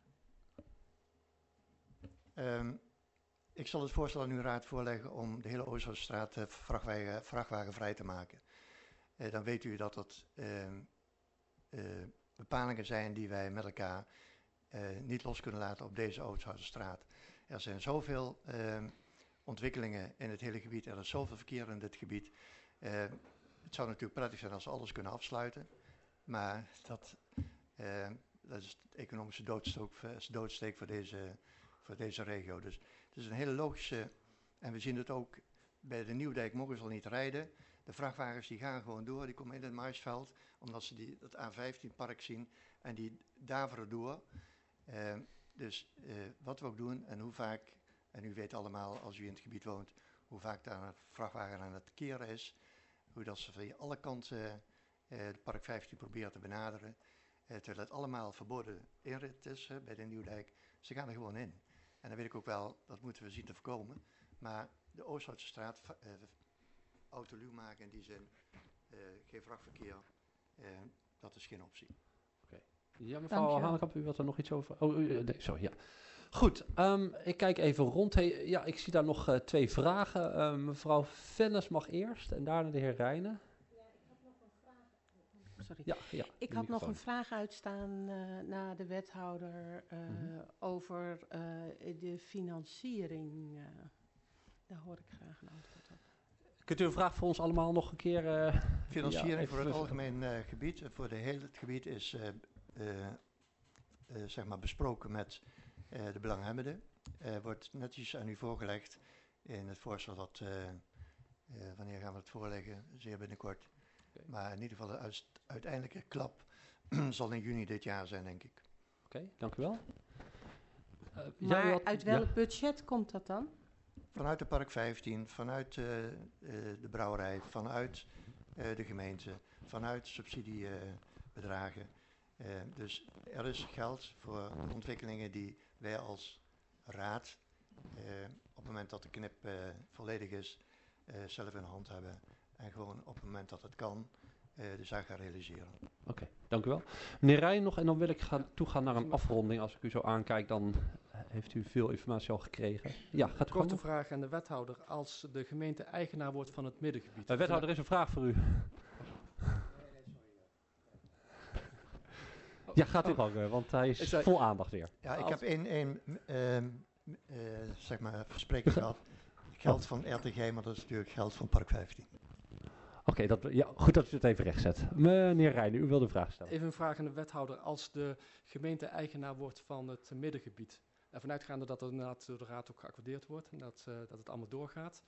Ik zal het voorstel aan uw raad voorleggen om de hele Oosthoutsestraat vrachtwagenvrij te maken. Dan weet u dat dat bepalingen zijn die wij met elkaar niet los kunnen laten op deze Oosthoutsestraat. Er zijn zoveel ontwikkelingen in het hele gebied, er is zoveel verkeer in dit gebied. Het zou natuurlijk prettig zijn als we alles kunnen afsluiten, maar dat is de economische doodsteek voor deze regio. Dus het is een hele logische, en we zien het ook bij de Nieuwdijk mogen ze al niet rijden. De vrachtwagens die gaan gewoon door, die komen in het maisveld, omdat ze dat A15-park zien en die daveren door. Dus wat we ook doen en hoe vaak, en u weet allemaal als u in het gebied woont, hoe vaak daar een vrachtwagen aan het keren is, hoe dat ze via alle kanten het park 15 proberen te benaderen, terwijl het allemaal verboden inrit is bij de Nieuwdijk. Ze gaan er gewoon in. En dan weet ik ook wel, dat moeten we zien te voorkomen, maar de Oosthoutsestraat autoluw maken in die zin, geen vrachtverkeer, dat is geen optie. Oké. Ja, mevrouw Hanekamp, u wilt er nog iets over? Oh, nee, sorry, ja. Goed, ik kijk even rond. Ja, ik zie daar nog 2 vragen. Mevrouw Vennis mag eerst en daarna de heer Rijnen. Ja, ik had nog een vraag. Sorry. Ja, ik had nog een vraag uitstaan naar de wethouder over de financiering. Daar hoor ik graag een antwoord op. Kunt u een vraag voor ons allemaal nog een keer... Financiering voor het algemeen gebied, voor het gebied is zeg maar besproken met de belanghebbenden. Wordt netjes aan u voorgelegd in het voorstel dat, wanneer gaan we het voorleggen? Zeer binnenkort. Okay. Maar in ieder geval de uiteindelijke klap zal in juni dit jaar zijn, denk ik. Oké, dank u wel. Maar uit welk budget komt dat dan? Vanuit de Park 15, vanuit de brouwerij, vanuit de gemeente, vanuit subsidiebedragen. Dus er is geld voor ontwikkelingen die wij als raad, op het moment dat de knip volledig is, zelf in hand hebben. En gewoon op het moment dat het kan, de zaak gaan realiseren. Oké, dank u wel. Meneer Rijn nog, en dan wil ik toegaan naar een afronding. Als ik u zo aankijk, dan heeft u veel informatie al gekregen. Ja, gaat u Korte gang. vraag aan de wethouder. Als de gemeente eigenaar wordt van het middengebied. Wethouder, er is een vraag voor u. Ja, gaat u gang, want hij is vol aandacht weer. Ja, ik heb één zeg maar, verspreking gehad. Geld van RTG, maar dat is natuurlijk geld van Park 15. Oké, goed dat u het even recht zet. Meneer Reijnen, u wilde een vraag stellen. Even een vraag aan de wethouder. Als de gemeente eigenaar wordt van het middengebied, en vanuitgaande dat er inderdaad door de raad ook geaccordeerd wordt en dat het allemaal doorgaat,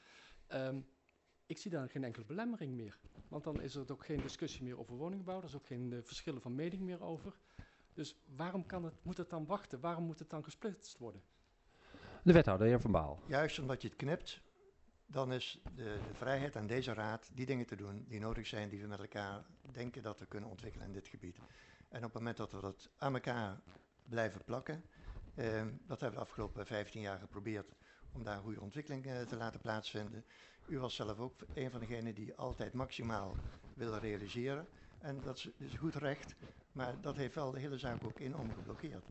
ik zie daar geen enkele belemmering meer. Want dan is er ook geen discussie meer over woningbouw, er is ook geen verschillen van mening meer over. Dus waarom moet het dan wachten? Waarom moet het dan gesplitst worden? De wethouder, de heer Van Baal. Juist omdat je het knipt, dan is de vrijheid aan deze raad die dingen te doen die nodig zijn, die we met elkaar denken dat we kunnen ontwikkelen in dit gebied. En op het moment dat we dat aan elkaar blijven plakken, dat hebben we de afgelopen 15 jaar geprobeerd om daar een goede ontwikkeling te laten plaatsvinden. U was zelf ook een van degenen die altijd maximaal wilde realiseren. En dat is goed recht, maar dat heeft wel de hele zaak ook enorm geblokkeerd.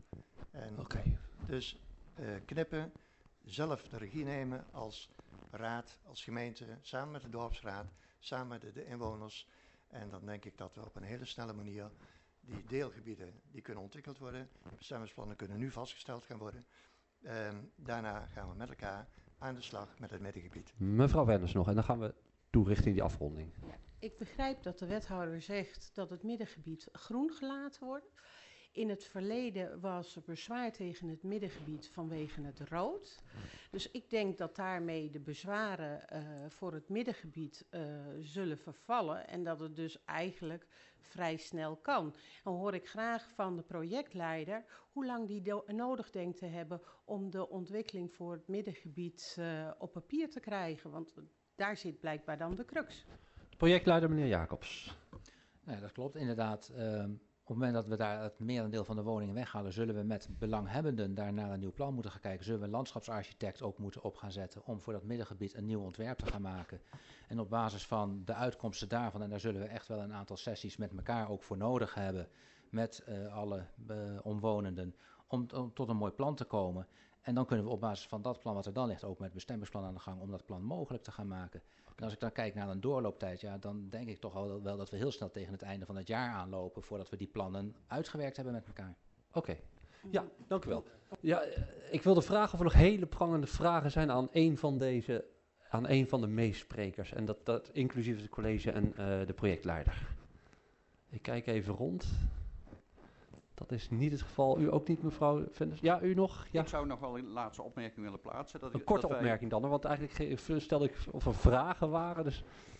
Dus knippen, zelf de regie nemen als raad, als gemeente, samen met de dorpsraad, samen met de inwoners. En dan denk ik dat we op een hele snelle manier die deelgebieden die kunnen ontwikkeld worden. Bestemmingsplannen kunnen nu vastgesteld gaan worden. Daarna gaan we met elkaar aan de slag met het middengebied. Mevrouw Wenders nog, en dan gaan we toe richting die afronding. Ja, ik begrijp dat de wethouder zegt dat het middengebied groen gelaten wordt. In het verleden was er bezwaar tegen het middengebied vanwege het rood. Dus ik denk dat daarmee de bezwaren voor het middengebied zullen vervallen. En dat het dus eigenlijk vrij snel kan. Dan hoor ik graag van de projectleider hoe lang die nodig denkt te hebben om de ontwikkeling voor het middengebied op papier te krijgen. Want daar zit blijkbaar dan de crux. Projectleider meneer Jacobs. Nee, dat klopt inderdaad. Op het moment dat we daar het merendeel van de woningen weghalen, zullen we met belanghebbenden daar naar een nieuw plan moeten gaan kijken. Zullen we een landschapsarchitect ook moeten op gaan zetten om voor dat middengebied een nieuw ontwerp te gaan maken. En op basis van de uitkomsten daarvan, en daar zullen we echt wel een aantal sessies met elkaar ook voor nodig hebben, met alle omwonenden, om tot een mooi plan te komen. En dan kunnen we op basis van dat plan wat er dan ligt ook met bestemmingsplan aan de gang om dat plan mogelijk te gaan maken. En als ik dan kijk naar een doorlooptijd, ja, dan denk ik toch wel dat we heel snel tegen het einde van het jaar aanlopen voordat we die plannen uitgewerkt hebben met elkaar. Oké. Ja, dank u wel. Ja, ik wilde vragen of er nog hele prangende vragen zijn aan een van de meesprekers. En dat inclusief het college en de projectleider. Ik kijk even rond. Dat is niet het geval. U ook niet, mevrouw Venders? Ja, u nog? Ja. Ik zou nog wel een laatste opmerking willen plaatsen. Een korte opmerking dan, want eigenlijk stelde ik of er vragen waren. Dus.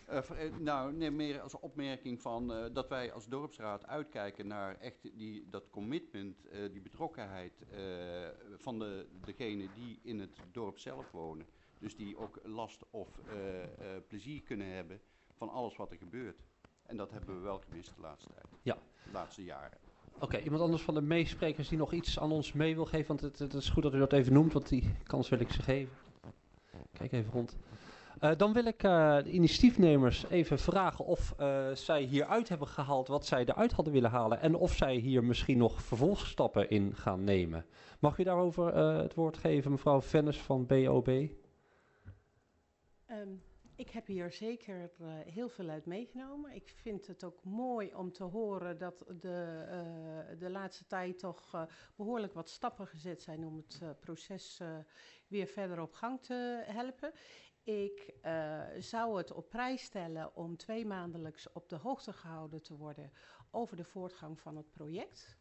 Meer als opmerking van dat wij als dorpsraad uitkijken naar echt dat commitment, die betrokkenheid van degenen die in het dorp zelf wonen. Dus die ook last of plezier kunnen hebben van alles wat er gebeurt. En dat hebben we wel gemist de laatste tijd. Ja. De laatste jaren. Oké, iemand anders van de meesprekers die nog iets aan ons mee wil geven? Want het is goed dat u dat even noemt, want die kans wil ik ze geven. Kijk even rond. Dan wil ik de initiatiefnemers even vragen of zij hieruit hebben gehaald wat zij eruit hadden willen halen. En of zij hier misschien nog vervolgstappen in gaan nemen. Mag u daarover het woord geven, mevrouw Vennes van BOB? Ik heb hier zeker heel veel uit meegenomen. Ik vind het ook mooi om te horen dat de laatste tijd toch behoorlijk wat stappen gezet zijn om het proces weer verder op gang te helpen. Ik zou het op prijs stellen om 2 maandelijks op de hoogte gehouden te worden over de voortgang van het project.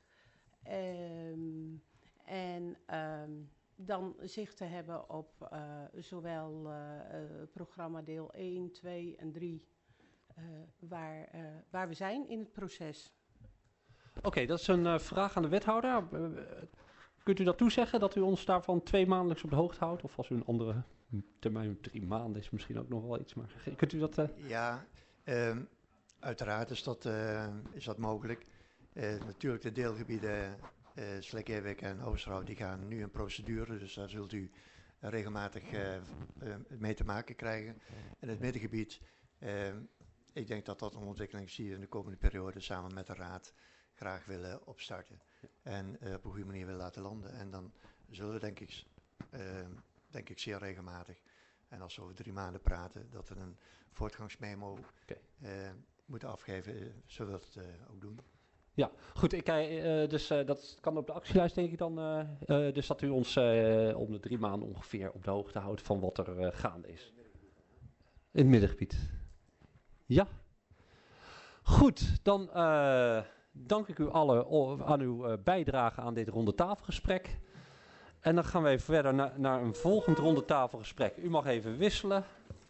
Dan zicht te hebben op zowel programma deel 1, 2 en 3, waar we zijn in het proces. Oké, dat is een vraag aan de wethouder. Kunt u dat toezeggen, dat u ons daarvan 2 maandelijks op de hoogte houdt? Of als u een andere termijn 3 maanden is misschien ook nog wel iets. Maar kunt u dat... Ja, uiteraard is dat mogelijk. Natuurlijk de deelgebieden Slijk-Ewijk en Oosterhout die gaan nu in procedure. Dus daar zult u regelmatig mee te maken krijgen. En het middengebied, ik denk dat dat een ontwikkeling is die we in de komende periode samen met de Raad graag willen opstarten. En op een goede manier willen laten landen. En dan zullen we denk ik zeer regelmatig, en als we over 3 maanden praten, dat we een voortgangsmemo moeten afgeven, zullen we dat ook doen. Ja, goed. Dus dat kan op de actielijst denk ik dan. Dus dat u ons om de 3 maanden ongeveer op de hoogte houdt van wat er gaande is. In het middengebied. Ja. Goed, dan dank ik u allen aan uw bijdrage aan dit rondetafelgesprek. En dan gaan we even verder naar een volgend rondetafelgesprek. U mag even wisselen.